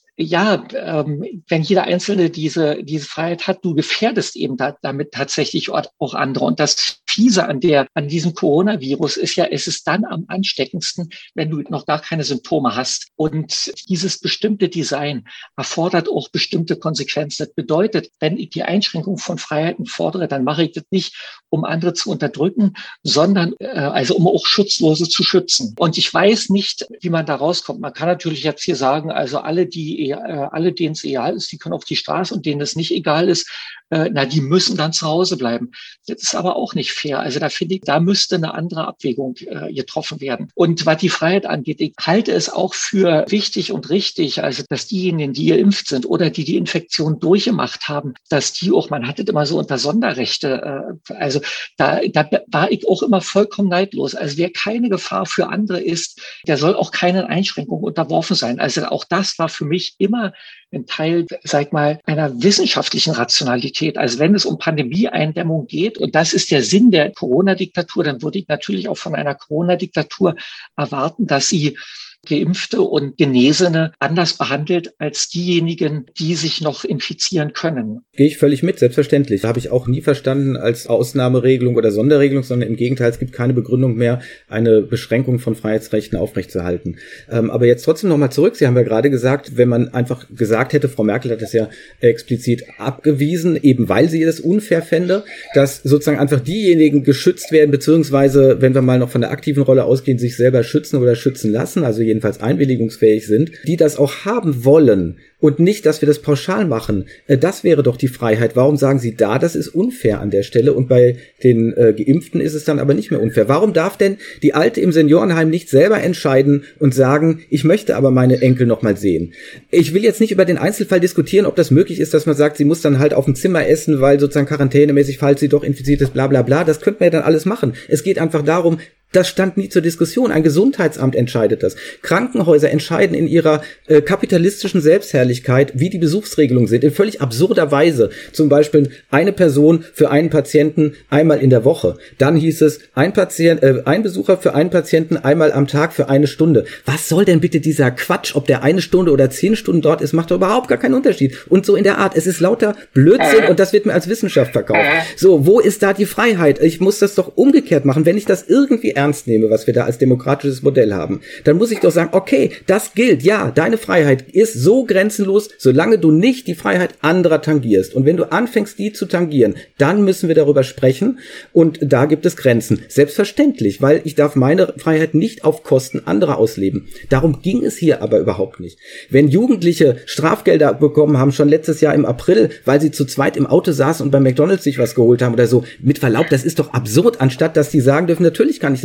S3: ja, ähm, wenn jeder Einzelne diese diese Freiheit hat, du gefährdest eben da, damit tatsächlich auch andere. Und das Fiese an der an diesem Coronavirus ist ja, es ist dann am ansteckendsten, wenn du noch gar keine Symptome hast. Und dieses bestimmte Design erfordert auch bestimmte Konsequenzen. Das bedeutet, wenn ich die Einschränkung von Freiheiten fordere, dann mache ich das nicht, um andere zu unterdrücken, sondern äh, also um auch Schutzlose zu schützen. Und ich weiß nicht, wie man da rauskommt. Man kann natürlich jetzt hier sagen, also alle, die alle, denen es egal ist, die können auf die Straße und denen es nicht egal ist, äh, na, die müssen dann zu Hause bleiben. Das ist aber auch nicht fair. Also da finde ich, da müsste eine andere Abwägung äh, getroffen werden. Und was die Freiheit angeht, ich halte es auch für wichtig und richtig, also dass diejenigen, die geimpft sind oder die die Infektion durchgemacht haben, dass die auch, man hat das immer so unter Sonderrechte, äh, also da, da war ich auch immer vollkommen neidlos. Also wer keine Gefahr für andere ist, der soll auch keinen Einschränkungen unterworfen sein. Also auch das war für mich immer ein Teil, sag mal, einer wissenschaftlichen Rationalität. Also wenn es um Pandemieeindämmung geht, und das ist der Sinn der Corona-Diktatur, dann würde ich natürlich auch von einer Corona-Diktatur erwarten, dass sie Geimpfte und Genesene anders behandelt als diejenigen, die sich noch infizieren können.
S2: Gehe ich völlig mit, selbstverständlich. Habe ich auch nie verstanden als Ausnahmeregelung oder Sonderregelung, sondern im Gegenteil, es gibt keine Begründung mehr, eine Beschränkung von Freiheitsrechten aufrechtzuerhalten. Ähm, aber jetzt trotzdem nochmal zurück. Sie haben ja gerade gesagt, wenn man einfach gesagt hätte, Frau Merkel hat das ja explizit abgewiesen, eben weil sie das unfair fände, dass sozusagen einfach diejenigen geschützt werden, beziehungsweise, wenn wir mal noch von der aktiven Rolle ausgehen, sich selber schützen oder schützen lassen, also jedenfalls einwilligungsfähig sind, die das auch haben wollen und nicht, dass wir das pauschal machen. Das wäre doch die Freiheit. Warum sagen Sie da, das ist unfair an der Stelle und bei den äh, Geimpften ist es dann aber nicht mehr unfair? Warum darf denn die Alte im Seniorenheim nicht selber entscheiden und sagen, ich möchte aber meine Enkel noch mal sehen? Ich will jetzt nicht über den Einzelfall diskutieren, ob das möglich ist, dass man sagt, sie muss dann halt auf dem Zimmer essen, weil sozusagen quarantänemäßig, falls sie doch infiziert ist, bla bla bla. Das könnte man ja dann alles machen. Es geht einfach darum, das stand nie zur Diskussion. Ein Gesundheitsamt entscheidet das. Krankenhäuser entscheiden in ihrer äh, kapitalistischen Selbstherrlichkeit, wie die Besuchsregelungen sind, in völlig absurder Weise. Zum Beispiel eine Person für einen Patienten einmal in der Woche. Dann hieß es, ein Patient, äh, ein Besucher für einen Patienten einmal am Tag für eine Stunde. Was soll denn bitte dieser Quatsch, ob der eine Stunde oder zehn Stunden dort ist, macht doch überhaupt gar keinen Unterschied. Und so in der Art, es ist lauter Blödsinn und das wird mir als Wissenschaft verkauft. So, wo ist da die Freiheit? Ich muss das doch umgekehrt machen. Wenn ich das irgendwie ernst nehme, was wir da als demokratisches Modell haben, dann muss ich doch sagen, okay, das gilt, ja, deine Freiheit ist so grenzenlos, solange du nicht die Freiheit anderer tangierst. Und wenn du anfängst, die zu tangieren, dann müssen wir darüber sprechen und da gibt es Grenzen. Selbstverständlich, weil ich darf meine Freiheit nicht auf Kosten anderer ausleben. Darum ging es hier aber überhaupt nicht. Wenn Jugendliche Strafgelder bekommen haben, schon letztes Jahr im April, weil sie zu zweit im Auto saßen und bei McDonald's sich was geholt haben oder so, mit Verlaub, das ist doch absurd, anstatt dass die sagen dürfen, natürlich kann ich das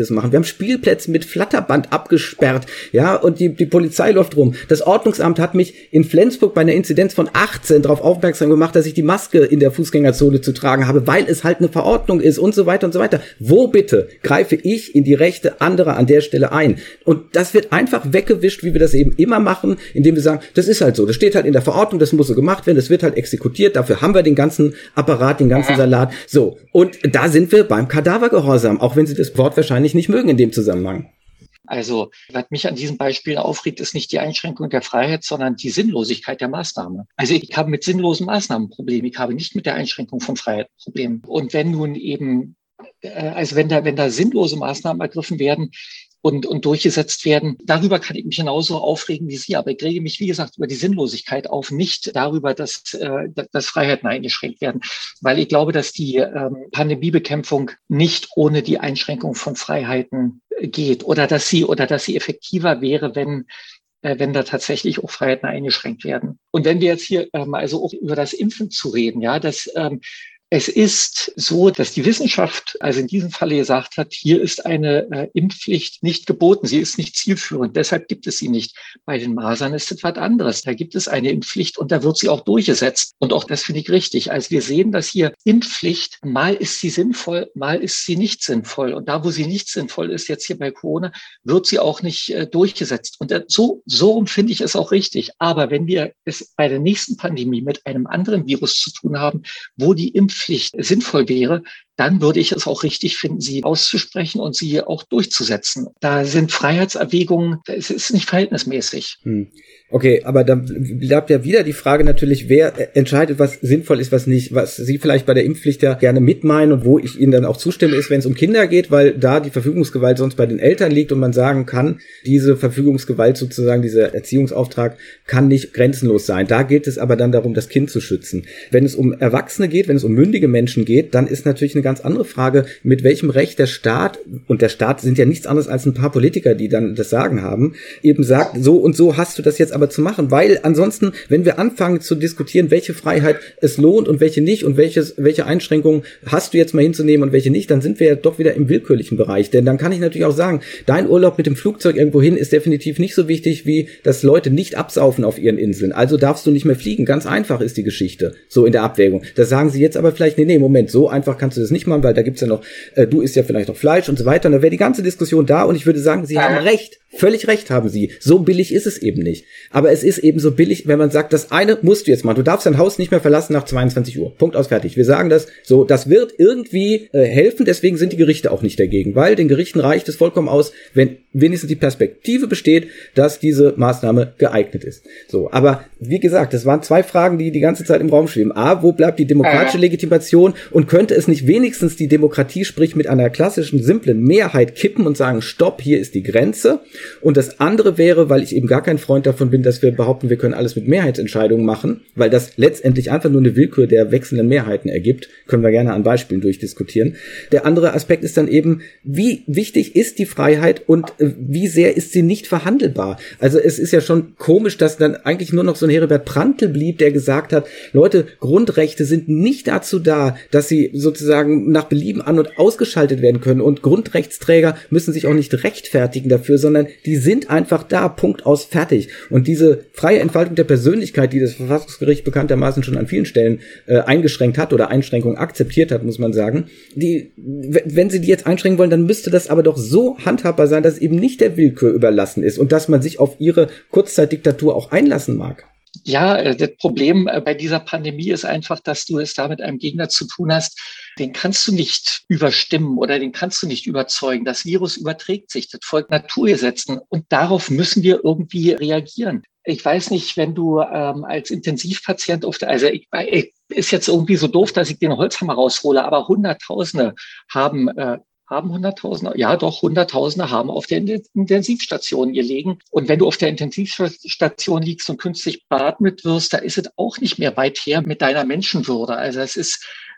S2: Ähnliches machen. Wir haben Spielplätze mit Flatterband abgesperrt, ja, und die, die Polizei läuft rum. Das Ordnungsamt hat mich in Flensburg bei einer Inzidenz von achtzehn darauf aufmerksam gemacht, dass ich die Maske in der Fußgängerzone zu tragen habe, weil es halt eine Verordnung ist und so weiter und so weiter. Wo bitte greife ich in die Rechte anderer an der Stelle ein? Und das wird einfach weggewischt, wie wir das eben immer machen, indem wir sagen, das ist halt so, das steht halt in der Verordnung, das muss so gemacht werden, das wird halt exekutiert, dafür haben wir den ganzen Apparat, den ganzen Salat. So, und da sind wir beim Kadavergehorsam, auch wenn Sie das Wort wahrscheinlich nicht mögen in dem Zusammenhang.
S3: Also, was mich an diesen Beispielen aufregt, ist nicht die Einschränkung der Freiheit, sondern die Sinnlosigkeit der Maßnahme. Also ich habe mit sinnlosen Maßnahmen ein Problem, ich habe nicht mit der Einschränkung von Freiheit ein Problem. Und wenn nun eben, also wenn da, wenn da sinnlose Maßnahmen ergriffen werden, Und, und durchgesetzt werden. Darüber kann ich mich genauso aufregen wie Sie, aber ich rege mich, wie gesagt, über die Sinnlosigkeit auf, nicht darüber, dass, äh, dass Freiheiten eingeschränkt werden. Weil ich glaube, dass die ähm, Pandemiebekämpfung nicht ohne die Einschränkung von Freiheiten geht oder dass sie oder dass sie effektiver wäre, wenn äh, wenn da tatsächlich auch Freiheiten eingeschränkt werden. Und wenn wir jetzt hier ähm, also auch über das Impfen zu reden, ja, dass ähm, es ist so, dass die Wissenschaft, also in diesem Falle gesagt hat, hier ist eine äh, Impfpflicht nicht geboten, sie ist nicht zielführend, deshalb gibt es sie nicht. Bei den Masern ist es was anderes. Da gibt es eine Impfpflicht und da wird sie auch durchgesetzt. Und auch das finde ich richtig. Also wir sehen, dass hier Impfpflicht, mal ist sie sinnvoll, mal ist sie nicht sinnvoll. Und da, wo sie nicht sinnvoll ist, jetzt hier bei Corona, wird sie auch nicht äh, durchgesetzt. Und äh, so, so finde ich es auch richtig. Aber wenn wir es bei der nächsten Pandemie mit einem anderen Virus zu tun haben, wo die Impfpflicht Pflicht sinnvoll wäre, dann würde ich es auch richtig finden, sie auszusprechen und sie auch durchzusetzen. Da sind Freiheitserwägungen, es ist nicht verhältnismäßig.
S2: Hm. Okay, aber dann bleibt ja wieder die Frage natürlich, wer entscheidet, was sinnvoll ist, was nicht. Was Sie vielleicht bei der Impfpflicht ja gerne mitmeinen und wo ich Ihnen dann auch zustimme, ist, wenn es um Kinder geht, weil da die Verfügungsgewalt sonst bei den Eltern liegt und man sagen kann, diese Verfügungsgewalt sozusagen, dieser Erziehungsauftrag kann nicht grenzenlos sein. Da geht es aber dann darum, das Kind zu schützen. Wenn es um Erwachsene geht, wenn es um mündige Menschen geht, dann ist natürlich eine ganz andere Frage, mit welchem Recht der Staat, und der Staat sind ja nichts anderes als ein paar Politiker, die dann das Sagen haben, eben sagt, so und so hast du das jetzt aber zu machen, weil ansonsten, wenn wir anfangen zu diskutieren, welche Freiheit es lohnt und welche nicht und welches, welche Einschränkungen hast du jetzt mal hinzunehmen und welche nicht, dann sind wir ja doch wieder im willkürlichen Bereich, denn dann kann ich natürlich auch sagen, dein Urlaub mit dem Flugzeug irgendwo hin ist definitiv nicht so wichtig, wie dass Leute nicht absaufen auf ihren Inseln, also darfst du nicht mehr fliegen, ganz einfach ist die Geschichte, so in der Abwägung. Das sagen sie jetzt aber vielleicht, nee, nee, Moment, so einfach kannst du das nicht machen, weil da gibt's ja noch, äh, du isst ja vielleicht noch Fleisch und so weiter, und da wäre die ganze Diskussion da und ich würde sagen, sie haben recht. Völlig recht haben Sie. So billig ist es eben nicht. Aber es ist eben so billig, wenn man sagt, das eine musst du jetzt machen. Du darfst dein Haus nicht mehr verlassen nach zweiundzwanzig Uhr. Punkt aus, fertig. Wir sagen das so. Das wird irgendwie äh, helfen. Deswegen sind die Gerichte auch nicht dagegen. Weil den Gerichten reicht es vollkommen aus, wenn wenigstens die Perspektive besteht, dass diese Maßnahme geeignet ist. So. Aber wie gesagt, das waren zwei Fragen, die die ganze Zeit im Raum schweben. A, wo bleibt die demokratische Legitimation? Und könnte es nicht wenigstens die Demokratie, sprich mit einer klassischen, simplen Mehrheit kippen und sagen, stopp, hier ist die Grenze? Und das andere wäre, weil ich eben gar kein Freund davon bin, dass wir behaupten, wir können alles mit Mehrheitsentscheidungen machen, weil das letztendlich einfach nur eine Willkür der wechselnden Mehrheiten ergibt, können wir gerne an Beispielen durchdiskutieren. Der andere Aspekt ist dann eben, wie wichtig ist die Freiheit und äh, wie sehr ist sie nicht verhandelbar? Also es ist ja schon komisch, dass dann eigentlich nur noch so ein Heribert Prantl blieb, der gesagt hat, Leute, Grundrechte sind nicht dazu da, dass sie sozusagen nach Belieben an- und ausgeschaltet werden können, und Grundrechtsträger müssen sich auch nicht rechtfertigen dafür, sondern die sind einfach da, Punkt aus, fertig. Und diese freie Entfaltung der Persönlichkeit, die das Verfassungsgericht bekanntermaßen schon an vielen Stellen äh, eingeschränkt hat oder Einschränkungen akzeptiert hat, muss man sagen, die, w- wenn sie die jetzt einschränken wollen, dann müsste das aber doch so handhabbar sein, dass es eben nicht der Willkür überlassen ist und dass man sich auf ihre Kurzzeitdiktatur auch einlassen mag.
S3: Ja, das Problem bei dieser Pandemie ist einfach, dass du es da mit einem Gegner zu tun hast, den kannst du nicht überstimmen oder den kannst du nicht überzeugen. Das Virus überträgt sich, das folgt Naturgesetzen und darauf müssen wir irgendwie reagieren. Ich weiß nicht, wenn du ähm, als Intensivpatient auf der, also ich, ich, ist jetzt irgendwie so doof, dass ich den Holzhammer raushole, aber Hunderttausende haben äh, haben Hunderttausende, ja doch, Hunderttausende haben auf der Intensivstation gelegen. Und wenn du auf der Intensivstation liegst und künstlich beatmet wirst, da ist es auch nicht mehr weit her mit deiner Menschenwürde. Also es ist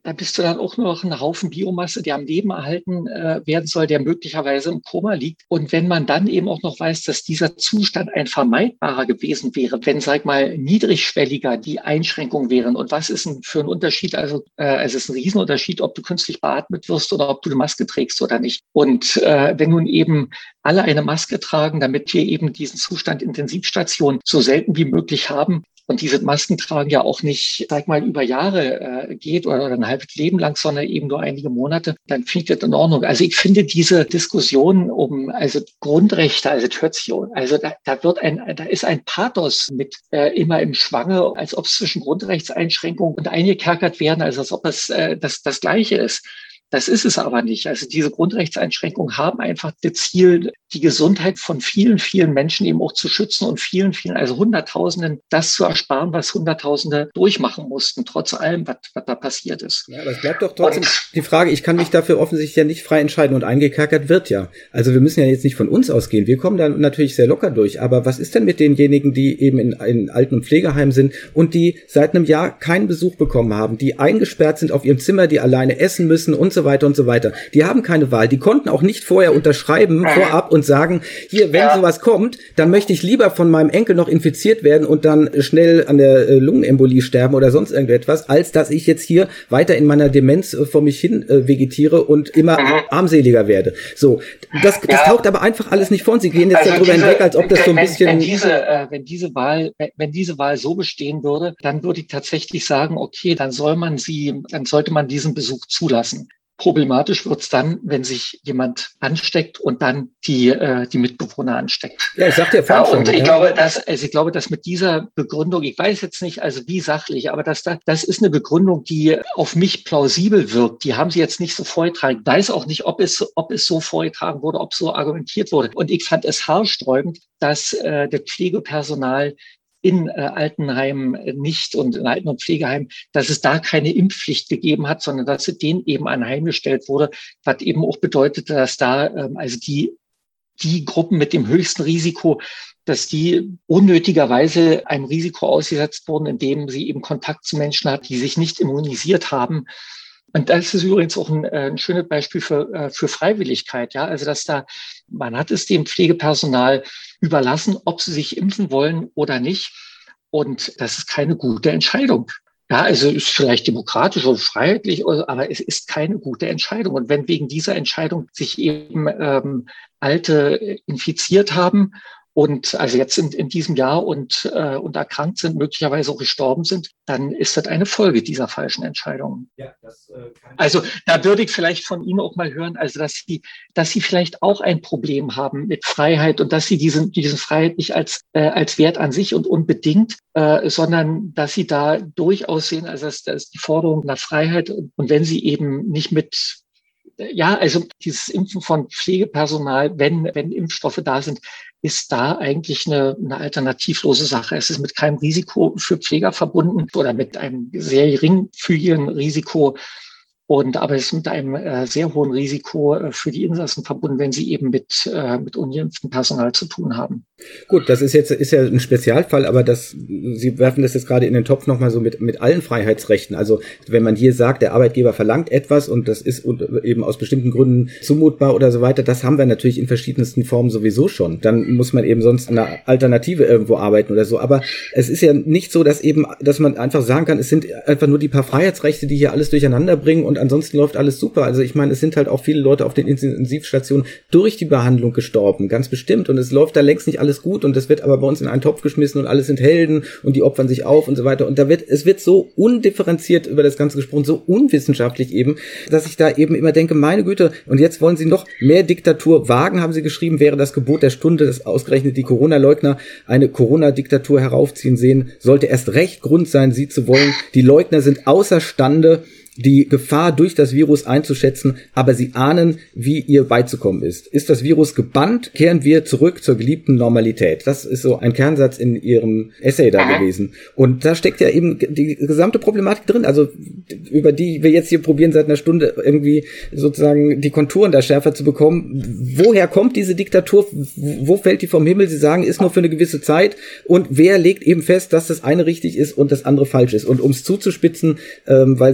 S3: da bist du dann auch nur noch ein Haufen Biomasse, der am Leben erhalten äh, werden soll, der möglicherweise im Koma liegt. Und wenn man dann eben auch noch weiß, dass dieser Zustand ein vermeidbarer gewesen wäre, wenn, sag mal, niedrigschwelliger die Einschränkungen wären. Und was ist denn für ein Unterschied? Also, äh, es ist ein Riesenunterschied, ob du künstlich beatmet wirst oder ob du eine Maske trägst oder nicht. Und äh, wenn nun eben alle eine Maske tragen, damit wir eben diesen Zustand Intensivstation so selten wie möglich haben, und diese Masken tragen ja auch nicht, sag mal, über Jahre äh, geht oder, oder ein halbes Leben lang, sondern eben nur einige Monate, dann finde ich das in Ordnung. Also ich finde diese Diskussion um also Grundrechte, also das hört sich, also da, da wird ein, da ist ein Pathos mit äh, immer im Schwange, als ob es zwischen Grundrechtseinschränkungen und eingekerkert werden, also als ob es äh, das, das Gleiche ist. Das ist es aber nicht. Also diese Grundrechtseinschränkungen haben einfach das Ziel, die Gesundheit von vielen, vielen Menschen eben auch zu schützen und vielen, vielen, also Hunderttausenden, das zu ersparen, was Hunderttausende durchmachen mussten, trotz allem, was, was da passiert ist.
S2: Ja, aber es bleibt doch trotzdem und die Frage, ich kann mich dafür offensichtlich ja nicht frei entscheiden und eingekerkert wird ja. Also wir müssen ja jetzt nicht von uns ausgehen. Wir kommen da natürlich sehr locker durch. Aber was ist denn mit denjenigen, die eben in, in Alten- und Pflegeheimen sind und die seit einem Jahr keinen Besuch bekommen haben, die eingesperrt sind auf ihrem Zimmer, die alleine essen müssen und so weiter und so weiter. Die haben keine Wahl. Die konnten auch nicht vorher unterschreiben, vorab und sagen, hier, wenn ja. sowas kommt, dann möchte ich lieber von meinem Enkel noch infiziert werden und dann schnell an der äh, Lungenembolie sterben oder sonst irgendetwas, als dass ich jetzt hier weiter in meiner Demenz äh, vor mich hin äh, vegetiere und immer mhm. armseliger werde. So, das, das ja. taucht aber einfach alles nicht vor. Sie gehen jetzt also darüber diese, hinweg, als ob das so ein
S3: wenn,
S2: bisschen...
S3: Wenn diese, äh, wenn diese Wahl, wenn diese Wahl so bestehen würde, dann würde ich tatsächlich sagen, okay, dann soll man sie, dann sollte man diesen Besuch zulassen. Problematisch wird's dann, wenn sich jemand ansteckt und dann die äh, die Mitbewohner ansteckt.
S2: Ja, ich sagte ja vorhin
S3: ja, und
S2: schon,
S3: ich
S2: ja.
S3: glaube, dass also ich glaube, dass mit dieser Begründung, ich weiß jetzt nicht, also wie sachlich, aber dass da das ist eine Begründung, die auf mich plausibel wirkt. Die haben sie jetzt nicht so vorgetragen. Ich weiß auch nicht, ob es ob es so vorgetragen wurde, ob so argumentiert wurde. Und ich fand es haarsträubend, dass äh, das Pflegepersonal in äh, Altenheimen nicht und in Alten- und Pflegeheimen, dass es da keine Impfpflicht gegeben hat, sondern dass es denen eben anheimgestellt wurde, was eben auch bedeutete, dass da ähm, also die die Gruppen mit dem höchsten Risiko, dass die unnötigerweise einem Risiko ausgesetzt wurden, indem sie eben Kontakt zu Menschen hatten, die sich nicht immunisiert haben. Und das ist übrigens auch ein, ein schönes Beispiel für, für Freiwilligkeit. Ja, also dass da, man hat es dem Pflegepersonal überlassen, ob sie sich impfen wollen oder nicht. Und das ist keine gute Entscheidung. Ja, also ist vielleicht demokratisch und freiheitlich, aber es ist keine gute Entscheidung. Und wenn wegen dieser Entscheidung sich eben ähm, Alte infiziert haben und also jetzt in, in diesem Jahr und, äh, und erkrankt sind, möglicherweise auch gestorben sind, dann ist das eine Folge dieser falschen Entscheidung. Ja, das, äh, kann also da würde ich vielleicht von Ihnen auch mal hören, also dass Sie, dass Sie vielleicht auch ein Problem haben mit Freiheit und dass Sie diesen, diesen Freiheit nicht als, äh, als Wert an sich und unbedingt, äh, sondern dass Sie da durchaus sehen, also dass, dass die Forderung nach Freiheit und wenn Sie eben nicht mit ja, also dieses Impfen von Pflegepersonal, wenn, wenn Impfstoffe da sind, ist da eigentlich eine, eine alternativlose Sache. Es ist mit keinem Risiko für Pfleger verbunden oder mit einem sehr geringfügigen Risiko. Und aber es ist mit einem äh, sehr hohen Risiko äh, für die Insassen verbunden, wenn sie eben mit äh, mit ungeimpftem Personal zu tun haben.
S2: Gut, das ist jetzt ist ja ein Spezialfall, aber das Sie werfen das jetzt gerade in den Topf nochmal so mit mit allen Freiheitsrechten. Also wenn man hier sagt, der Arbeitgeber verlangt etwas und das ist eben aus bestimmten Gründen zumutbar oder so weiter, das haben wir natürlich in verschiedensten Formen sowieso schon. Dann muss man eben sonst eine Alternative irgendwo arbeiten oder so. Aber es ist ja nicht so, dass eben, dass man einfach sagen kann, es sind einfach nur die paar Freiheitsrechte, die hier alles durcheinander bringen und ansonsten läuft alles super. Also ich meine, es sind halt auch viele Leute auf den Intensivstationen durch die Behandlung gestorben, ganz bestimmt. Und es läuft da längst nicht alles gut und das wird aber bei uns in einen Topf geschmissen und alle sind Helden und die opfern sich auf und so weiter. Und da wird, es wird so undifferenziert über das Ganze gesprochen, so unwissenschaftlich eben, dass ich da eben immer denke, meine Güte, und jetzt wollen sie noch mehr Diktatur wagen, haben sie geschrieben, wäre das Gebot der Stunde, dass ausgerechnet die Corona-Leugner eine Corona-Diktatur heraufziehen sehen, sollte erst recht Grund sein, sie zu wollen. Die Leugner sind außerstande, die Gefahr durch das Virus einzuschätzen, aber sie ahnen, wie ihr beizukommen ist. Ist das Virus gebannt, kehren wir zurück zur geliebten Normalität. Das ist so ein Kernsatz in Ihrem Essay da gewesen. Und da steckt ja eben die gesamte Problematik drin, also über die wir jetzt hier probieren seit einer Stunde irgendwie sozusagen die Konturen da schärfer zu bekommen. Woher kommt diese Diktatur? Wo fällt die vom Himmel? Sie sagen, ist nur für eine gewisse Zeit. Und wer legt eben fest, dass das eine richtig ist und das andere falsch ist? Und um es zuzuspitzen, ähm, weil Sie eben sagen,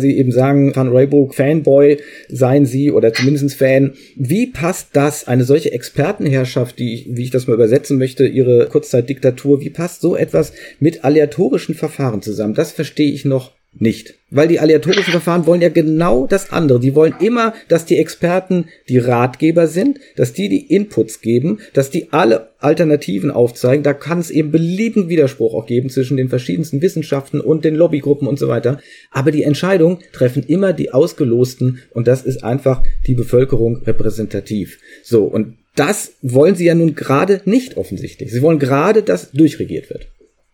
S2: sagen, Van Rooyenburg-Fanboy seien Sie oder zumindest Fan. Wie passt das, eine solche Expertenherrschaft, die, wie ich das mal übersetzen möchte, Ihre Kurzzeitdiktatur, wie passt so etwas mit aleatorischen Verfahren zusammen? Das verstehe ich noch nicht. Weil die aleatorischen Verfahren wollen ja genau das andere. Die wollen immer, dass die Experten die Ratgeber sind, dass die die Inputs geben, dass die alle Alternativen aufzeigen. Da kann es eben beliebigen Widerspruch auch geben zwischen den verschiedensten Wissenschaften und den Lobbygruppen und so weiter. Aber die Entscheidung treffen immer die Ausgelosten und das ist einfach die Bevölkerung repräsentativ. So, und das wollen sie ja nun gerade nicht offensichtlich. Sie wollen gerade, dass durchregiert wird.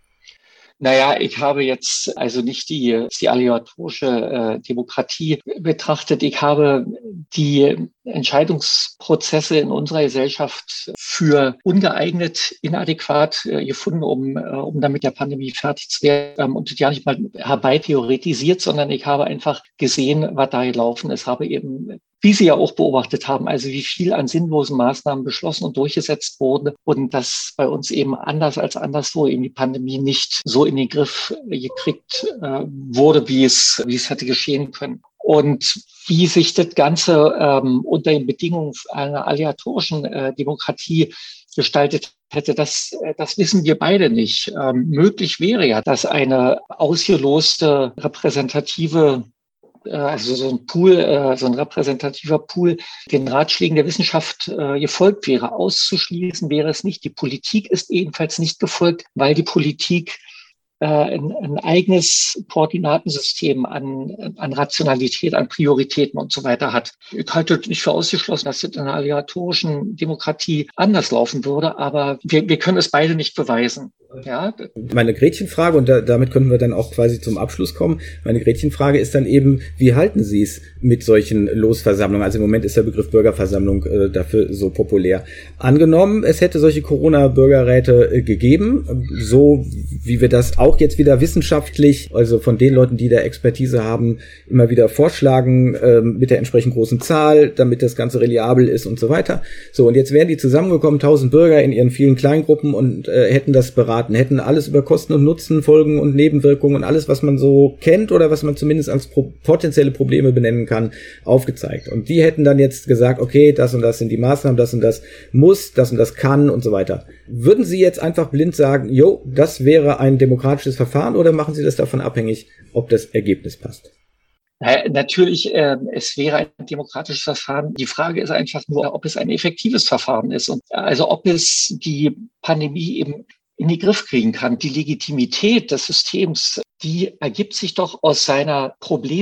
S3: Naja, ich habe jetzt also nicht die, die aleatorische äh, Demokratie betrachtet. Ich habe die Entscheidungsprozesse in unserer Gesellschaft für ungeeignet, inadäquat äh, gefunden, um, äh, um dann mit der Pandemie fertig zu werden ähm, und ja nicht mal herbei theoretisiert, sondern ich habe einfach gesehen, was da gelaufen ist, habe eben, wie Sie ja auch beobachtet haben, also wie viel an sinnlosen Maßnahmen beschlossen und durchgesetzt wurde und dass bei uns eben anders als anderswo eben die Pandemie nicht so in den Griff gekriegt äh, wurde, wie es, wie es hätte geschehen können. Und wie sich das Ganze ähm, unter den Bedingungen einer aleatorischen äh, Demokratie gestaltet hätte, das, das wissen wir beide nicht. Ähm, möglich wäre ja, dass eine ausgeloste repräsentative also so ein Pool, so ein repräsentativer Pool, den Ratschlägen der Wissenschaft gefolgt wäre. Auszuschließen wäre es nicht. Die Politik ist ebenfalls nicht gefolgt, weil die Politik ein, ein eigenes Koordinatensystem an, an Rationalität, an Prioritäten und so weiter hat. Ich halte nicht für ausgeschlossen, dass es in einer aleatorischen Demokratie anders laufen würde, aber wir, wir können es beide nicht beweisen. Ja.
S2: Meine Gretchenfrage, und da, damit können wir dann auch quasi zum Abschluss kommen, meine Gretchenfrage ist dann eben, wie halten Sie es mit solchen Losversammlungen? Also im Moment ist der Begriff Bürgerversammlung äh, dafür so populär. Angenommen, es hätte solche Corona-Bürgerräte äh, gegeben, so wie wir das auch jetzt wieder wissenschaftlich, also von den Leuten, die da Expertise haben, immer wieder vorschlagen, äh, mit der entsprechend großen Zahl, damit das Ganze reliabel ist und so weiter. So, und jetzt wären die zusammengekommen, tausend Bürger in ihren vielen Kleingruppen und äh, hätten das beraten, hätten alles über Kosten und Nutzen, Folgen und Nebenwirkungen und alles, was man so kennt oder was man zumindest als pro- potenzielle Probleme benennen kann, aufgezeigt. Und die hätten dann jetzt gesagt, okay, das und das sind die Maßnahmen, das und das muss, das und das kann und so weiter. Würden Sie jetzt einfach blind sagen, jo, das wäre ein demokratisches Verfahren, oder machen Sie das davon abhängig, ob das Ergebnis passt?
S3: Naja, natürlich, äh, es wäre ein demokratisches Verfahren. Die Frage ist einfach nur, ob es ein effektives Verfahren ist und also ob es die Pandemie eben in den Griff kriegen kann. Die Legitimität des Systems, die ergibt sich doch aus seiner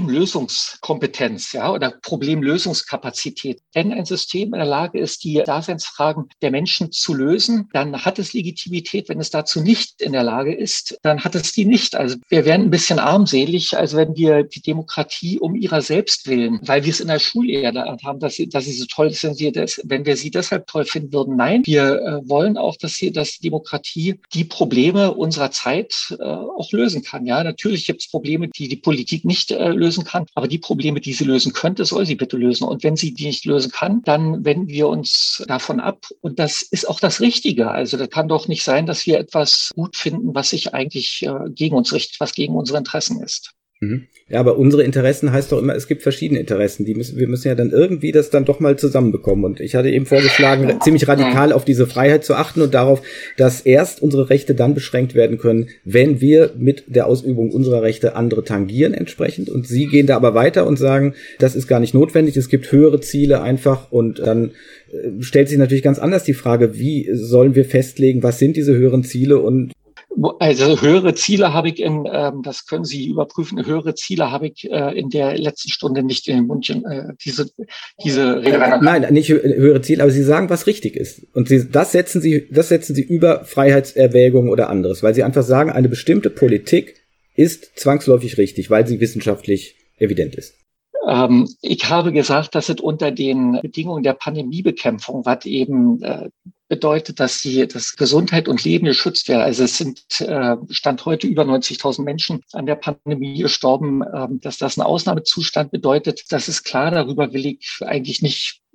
S3: Problemlösungskompetenz, ja, oder Problemlösungskapazität. Wenn ein System in der Lage ist, die Daseinsfragen der Menschen zu lösen, dann hat es Legitimität. Wenn es dazu nicht in der Lage ist, dann hat es die nicht. Also wir wären ein bisschen armselig, als wenn wir die Demokratie um ihrer selbst willen, weil wir es in der Schule gelernt haben, dass sie, dass sie so toll ist, wenn wir, das, wenn wir sie deshalb toll finden würden. Nein, wir äh, wollen auch, dass, sie, dass die Demokratie die Probleme unserer Zeit äh, auch lösen kann. Ja, natürlich gibt es Probleme, die die Politik nicht äh, lösen kann, aber die Probleme, die sie lösen könnte, soll sie bitte lösen. Und wenn sie die nicht lösen kann, dann wenden wir uns davon ab. Und das ist auch das Richtige. Also das kann doch nicht sein, dass wir etwas gut finden, was sich eigentlich äh, gegen uns richtet, was gegen unsere Interessen ist.
S2: Ja, aber unsere Interessen heißt doch immer, es gibt verschiedene Interessen. Die müssen, wir müssen ja dann irgendwie das dann doch mal zusammenbekommen. Und ich hatte eben vorgeschlagen, ziemlich radikal auf diese Freiheit zu achten und darauf, dass erst unsere Rechte dann beschränkt werden können, wenn wir mit der Ausübung unserer Rechte andere tangieren entsprechend. Und Sie gehen da aber weiter und sagen, das ist gar nicht notwendig. Es gibt höhere Ziele einfach. Und dann äh, stellt sich natürlich ganz anders die Frage, wie sollen wir festlegen, was sind diese höheren Ziele und
S3: Also höhere Ziele habe ich in, ähm, das können Sie überprüfen, höhere Ziele habe ich äh, in der letzten Stunde nicht in den Mund, äh, diese, diese Rede.
S2: Nein, nicht höhere Ziele, aber Sie sagen, was richtig ist. Und Sie, das setzen Sie, das setzen Sie über Freiheitserwägungen oder anderes, weil Sie einfach sagen, eine bestimmte Politik ist zwangsläufig richtig, weil sie wissenschaftlich evident ist.
S3: Ähm, ich habe gesagt, dass es unter den Bedingungen der Pandemiebekämpfung, was eben äh, bedeutet, dass die, dass Gesundheit und Leben geschützt werden. Also es sind äh, Stand heute über neunzigtausend Menschen an der Pandemie gestorben. Ähm, dass das ein Ausnahmezustand bedeutet, das ist klar. Darüber will ich eigentlich nicht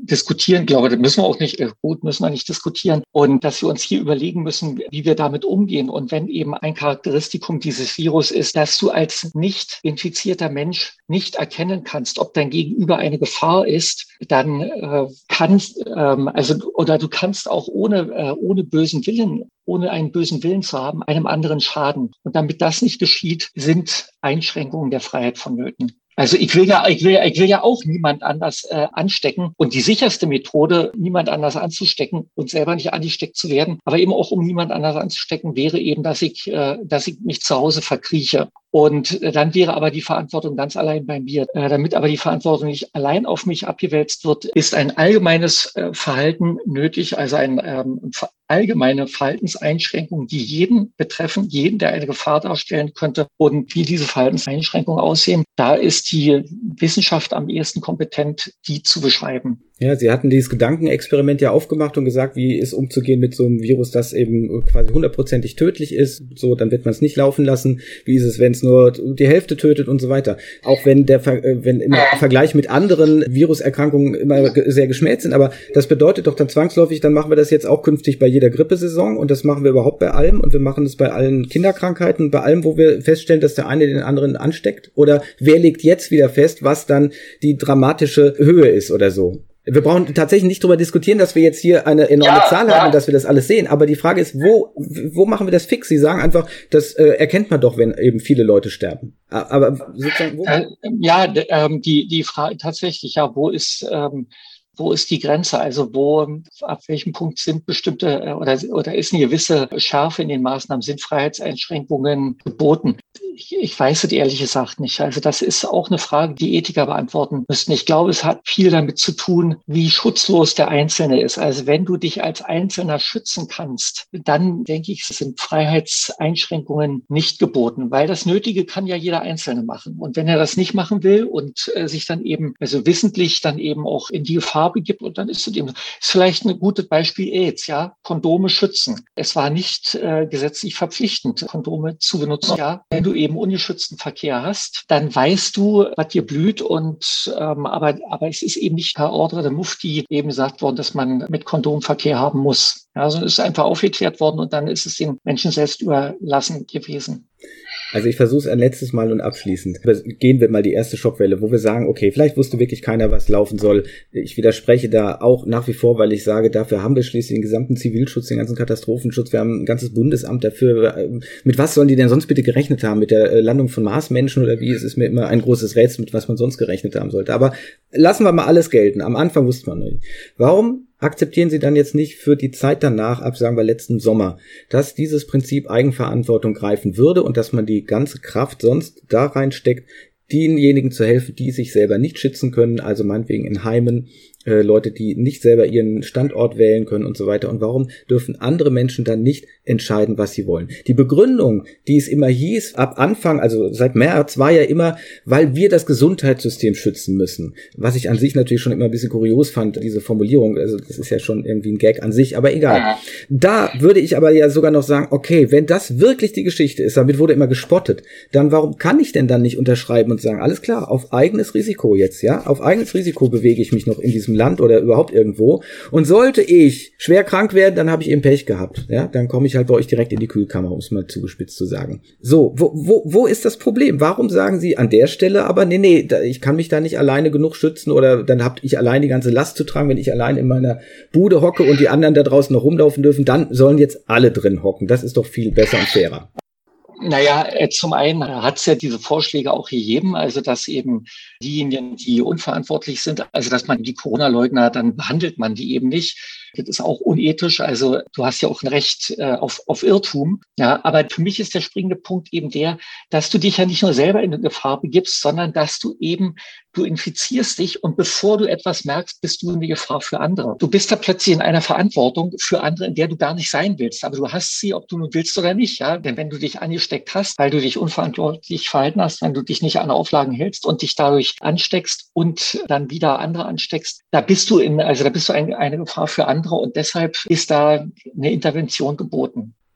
S3: diskutieren, glaube, das müssen wir auch nicht, gut, müssen wir nicht diskutieren. Und dass wir uns hier überlegen müssen, wie wir damit umgehen. Und wenn eben ein Charakteristikum dieses Virus ist, dass du als nicht infizierter Mensch nicht erkennen kannst, ob dein Gegenüber eine Gefahr ist, dann äh, kannst, ähm, also, oder du kannst auch ohne, äh, ohne bösen Willen, ohne einen bösen Willen zu haben, einem anderen schaden. Und damit das nicht geschieht, sind Einschränkungen der Freiheit vonnöten. Also ich will ja, ich will, ich will ja auch niemand anders äh, anstecken. Und die sicherste Methode, niemand anders anzustecken und selber nicht angesteckt zu werden, aber eben auch um niemand anders anzustecken, wäre eben, dass ich, äh, dass ich mich zu Hause verkrieche. Und äh, dann wäre aber die Verantwortung ganz allein bei mir. Äh, damit aber die Verantwortung nicht allein auf mich abgewälzt wird, ist ein allgemeines äh, Verhalten nötig, also ein ähm, allgemeine Verhaltenseinschränkungen, die jeden betreffen, jeden, der eine Gefahr darstellen könnte. Und wie diese Verhaltenseinschränkungen aussehen, da ist die Wissenschaft am ehesten kompetent, die zu beschreiben.
S2: Ja, Sie hatten dieses Gedankenexperiment ja aufgemacht und gesagt, wie ist umzugehen mit so einem Virus, das eben quasi hundertprozentig tödlich ist. So, dann wird man es nicht laufen lassen. Wie ist es, wenn es nur die Hälfte tötet und so weiter. Auch wenn der, wenn im Vergleich mit anderen Viruserkrankungen immer sehr geschmäht sind. Aber das bedeutet doch dann zwangsläufig, dann machen wir das jetzt auch künftig bei jeder Grippesaison und das machen wir überhaupt bei allem und wir machen es bei allen Kinderkrankheiten, bei allem, wo wir feststellen, dass der eine den anderen ansteckt. Oder wer legt jetzt wieder fest, was dann die dramatische Höhe ist oder so? Wir brauchen tatsächlich nicht drüber diskutieren, dass wir jetzt hier eine enorme ja, Zahl ja. haben und dass wir das alles sehen. Aber die Frage ist, wo wo machen wir das fix? Sie sagen einfach, das äh, erkennt man doch, wenn eben viele Leute sterben. Aber sozusagen, wo?
S3: Äh, ja, ähm, die die Frage tatsächlich, ja, wo ist ähm, wo ist die Grenze? Also wo, ab welchem Punkt sind bestimmte oder oder ist eine gewisse Schärfe in den Maßnahmen, sind Freiheitseinschränkungen geboten? Ich, ich weiß es ehrlich gesagt nicht. Also das ist auch eine Frage, die Ethiker beantworten müssten. Ich glaube, es hat viel damit zu tun, wie schutzlos der Einzelne ist. Also wenn du dich als Einzelner schützen kannst, dann denke ich, sind Freiheitseinschränkungen nicht geboten, weil das Nötige kann ja jeder Einzelne machen. Und wenn er das nicht machen will und äh, sich dann eben, also wissentlich dann eben auch in die Gefahr begibt, und dann ist es eben, ist vielleicht ein gutes Beispiel AIDS, ja, Kondome schützen. Es war nicht äh, gesetzlich verpflichtend, Kondome zu benutzen, ja. Wenn du eben ungeschützten Verkehr hast, dann weißt du, was dir blüht und ähm, aber aber es ist eben nicht per Ordre der Mufti eben gesagt worden, dass man mit Kondomverkehr haben muss. Ja, also es ist einfach aufgeklärt worden und dann ist es den Menschen selbst überlassen gewesen.
S2: Also ich versuche es ein letztes Mal und abschließend. Gehen wir mal die erste Schockwelle, wo wir sagen, okay, vielleicht wusste wirklich keiner, was laufen soll. Ich widerspreche da auch nach wie vor, weil ich sage, dafür haben wir schließlich den gesamten Zivilschutz, den ganzen Katastrophenschutz. Wir haben ein ganzes Bundesamt dafür. Mit was sollen die denn sonst bitte gerechnet haben? Mit der Landung von Marsmenschen oder wie? Es ist mir immer ein großes Rätsel, mit was man sonst gerechnet haben sollte. Aber lassen wir mal alles gelten. Am Anfang wusste man nicht. Warum akzeptieren Sie dann jetzt nicht für die Zeit danach, ab sagen wir letzten Sommer, dass dieses Prinzip Eigenverantwortung greifen würde und dass man die ganze Kraft sonst da reinsteckt, denjenigen zu helfen, die sich selber nicht schützen können, also meinetwegen in Heimen, äh, Leute, die nicht selber ihren Standort wählen können und so weiter. Und warum dürfen andere Menschen dann nicht entscheiden, was sie wollen? Die Begründung, die es immer hieß, ab Anfang, also seit März, war ja immer, weil wir das Gesundheitssystem schützen müssen. Was ich an sich natürlich schon immer ein bisschen kurios fand, diese Formulierung, also das ist ja schon irgendwie ein Gag an sich, aber egal. Ja. Da würde ich aber ja sogar noch sagen, okay, wenn das wirklich die Geschichte ist, damit wurde immer gespottet, dann warum kann ich denn dann nicht unterschreiben und sagen, alles klar, auf eigenes Risiko jetzt, ja, auf eigenes Risiko bewege ich mich noch in diesem Land oder überhaupt irgendwo. Und sollte ich schwer krank werden, dann habe ich eben Pech gehabt. Ja, dann komme ich halt bei euch direkt in die Kühlkammer, um es mal zugespitzt zu sagen. So, wo, wo, wo ist das Problem? Warum sagen Sie an der Stelle aber, nee, nee, da, ich kann mich da nicht alleine genug schützen oder dann habe ich allein die ganze Last zu tragen, wenn ich allein in meiner Bude hocke und die anderen da draußen noch rumlaufen dürfen, dann sollen jetzt alle drin hocken. Das ist doch viel besser und fairer.
S3: Naja, zum einen hat es ja diese Vorschläge auch gegeben, also dass eben diejenigen, die unverantwortlich sind, also dass man die Corona-Leugner, dann behandelt man die eben nicht. Das ist auch unethisch. Also du hast ja auch ein Recht äh, auf, auf Irrtum. Ja, aber für mich ist der springende Punkt eben der, dass du dich ja nicht nur selber in eine Gefahr begibst, sondern dass du eben, du infizierst dich und bevor du etwas merkst, bist du eine Gefahr für andere. Du bist da plötzlich in einer Verantwortung für andere, in der du gar nicht sein willst. Aber du hast sie, ob du nun willst oder nicht. Ja, denn wenn du dich angesteckt hast, weil du dich unverantwortlich verhalten hast, wenn du dich nicht an Auflagen hältst und dich dadurch ansteckst und dann wieder andere ansteckst, da bist du in, also da bist du ein, eine Gefahr für andere. Und deshalb ist da eine Intervention geboten.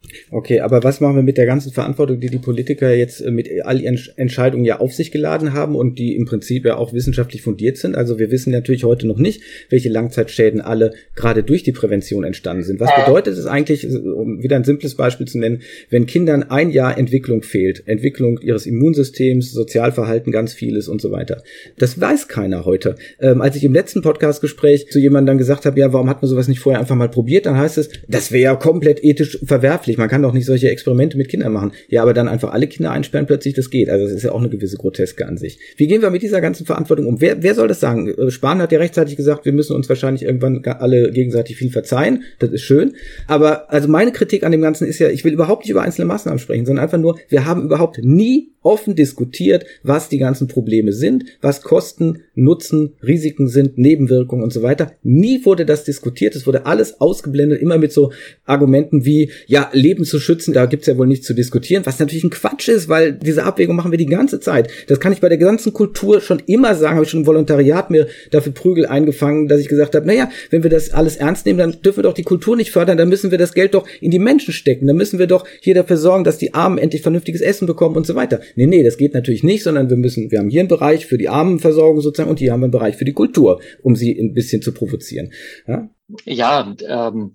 S2: Okay, aber was machen wir mit der ganzen Verantwortung, die die Politiker jetzt mit all ihren Entscheidungen ja auf sich geladen haben und die im Prinzip ja auch wissenschaftlich fundiert sind? Also wir wissen natürlich heute noch nicht, welche Langzeitschäden alle gerade durch die Prävention entstanden sind. Was bedeutet es eigentlich, um wieder ein simples Beispiel zu nennen, wenn Kindern ein Jahr Entwicklung fehlt, Entwicklung ihres Immunsystems, Sozialverhalten, ganz vieles und so weiter. Das weiß keiner heute. Ähm, als ich im letzten Podcast-Gespräch zu jemandem dann gesagt habe, ja, warum hat man sowas nicht vorher einfach mal probiert, dann heißt es, das wäre ja komplett ethisch verwerflich. Man kann doch nicht solche Experimente mit Kindern machen. Ja, aber dann einfach alle Kinder einsperren, plötzlich, das geht. Also das ist ja auch eine gewisse Groteske an sich. Wie gehen wir mit dieser ganzen Verantwortung um? Wer, wer soll das sagen? Spahn hat ja rechtzeitig gesagt, wir müssen uns wahrscheinlich irgendwann alle gegenseitig viel verzeihen. Das ist schön. Aber also meine Kritik an dem Ganzen ist ja, ich will überhaupt nicht über einzelne Maßnahmen sprechen, sondern einfach nur, wir haben überhaupt nie offen diskutiert, was die ganzen Probleme sind, was Kosten, Nutzen, Risiken sind, Nebenwirkungen und so weiter. Nie wurde das diskutiert. Es wurde alles ausgeblendet, immer mit so Argumenten wie, ja, Leben zu schützen, da gibt's ja wohl nichts zu diskutieren, was natürlich ein Quatsch ist, weil diese Abwägung machen wir die ganze Zeit. Das kann ich bei der ganzen Kultur schon immer sagen, habe ich schon im Volontariat mir dafür Prügel eingefangen, dass ich gesagt habe, naja, wenn wir das alles ernst nehmen, dann dürfen wir doch die Kultur nicht fördern, dann müssen wir das Geld doch in die Menschen stecken, dann müssen wir doch hier dafür sorgen, dass die Armen endlich vernünftiges Essen bekommen und so weiter. Nee, nee, das geht natürlich nicht, sondern wir müssen, wir haben hier einen Bereich für die Armenversorgung sozusagen und hier haben wir einen Bereich für die Kultur, um sie ein bisschen zu provozieren. Ja,
S3: ja ähm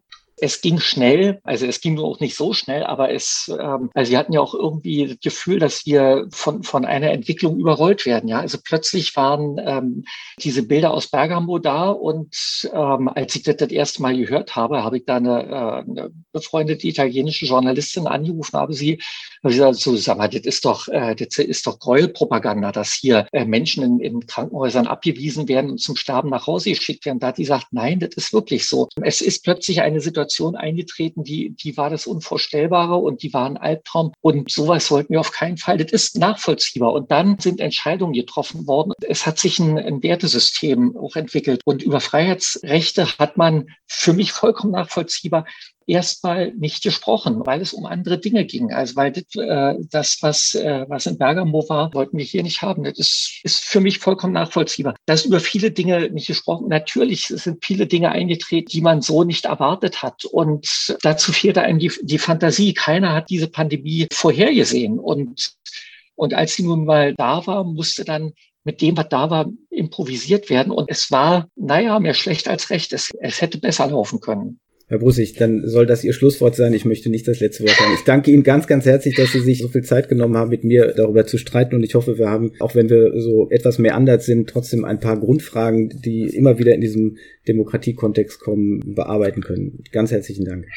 S3: es ging schnell, also es ging nur auch nicht so schnell, aber es, ähm, also wir hatten ja auch irgendwie das Gefühl, dass wir von von einer Entwicklung überrollt werden. Ja, also plötzlich waren ähm, diese Bilder aus Bergamo da und ähm, als ich das das erste Mal gehört habe, habe ich da eine, äh, eine befreundete italienische Journalistin angerufen, habe sie, habe sie gesagt, so, sag mal, das ist doch, äh, das ist doch Gräuelpropaganda, dass hier äh, Menschen in, in Krankenhäusern abgewiesen werden und zum Sterben nach Hause geschickt werden. Da hat die gesagt, nein, das ist wirklich so. Es ist plötzlich eine Situation eingetreten, die, die war das Unvorstellbare und die war ein Albtraum und sowas wollten wir auf keinen Fall. Das ist nachvollziehbar und dann sind Entscheidungen getroffen worden. Es hat sich ein, ein Wertesystem auch entwickelt und über Freiheitsrechte hat man für mich vollkommen nachvollziehbar erstmal nicht gesprochen, weil es um andere Dinge ging. Also weil das, äh, das was, äh, was in Bergamo war, wollten wir hier nicht haben. Das ist, ist für mich vollkommen nachvollziehbar. Da ist über viele Dinge nicht gesprochen. Natürlich sind viele Dinge eingetreten, die man so nicht erwartet hat. Und dazu fehlte einem die, die Fantasie. Keiner hat diese Pandemie vorhergesehen. Und, und als sie nun mal da war, musste dann mit dem, was da war, improvisiert werden. Und es war, naja, mehr schlecht als recht. Es, es hätte besser laufen können.
S2: Herr Brussig, dann soll das Ihr Schlusswort sein. Ich möchte nicht das letzte Wort haben. Ich danke Ihnen ganz, ganz herzlich, dass Sie sich so viel Zeit genommen haben, mit mir darüber zu streiten. Und ich hoffe, wir haben, auch wenn wir so etwas meandert sind, trotzdem ein paar Grundfragen, die immer wieder in diesem Demokratiekontext kommen, bearbeiten können. Ganz herzlichen Dank.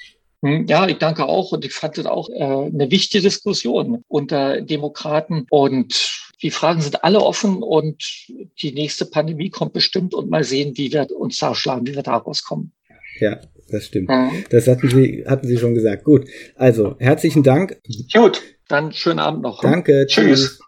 S3: Ja, ich danke auch. Und ich fand das auch äh, eine wichtige Diskussion unter Demokraten. Und die Fragen sind alle offen und die nächste Pandemie kommt bestimmt und mal sehen, wie wir uns da schlagen, wie wir da rauskommen.
S2: Ja, das stimmt. Das hatten Sie, hatten Sie schon gesagt. Gut, also herzlichen Dank.
S3: Gut, dann schönen Abend noch.
S2: Danke.
S3: Tschüss. Tschüss.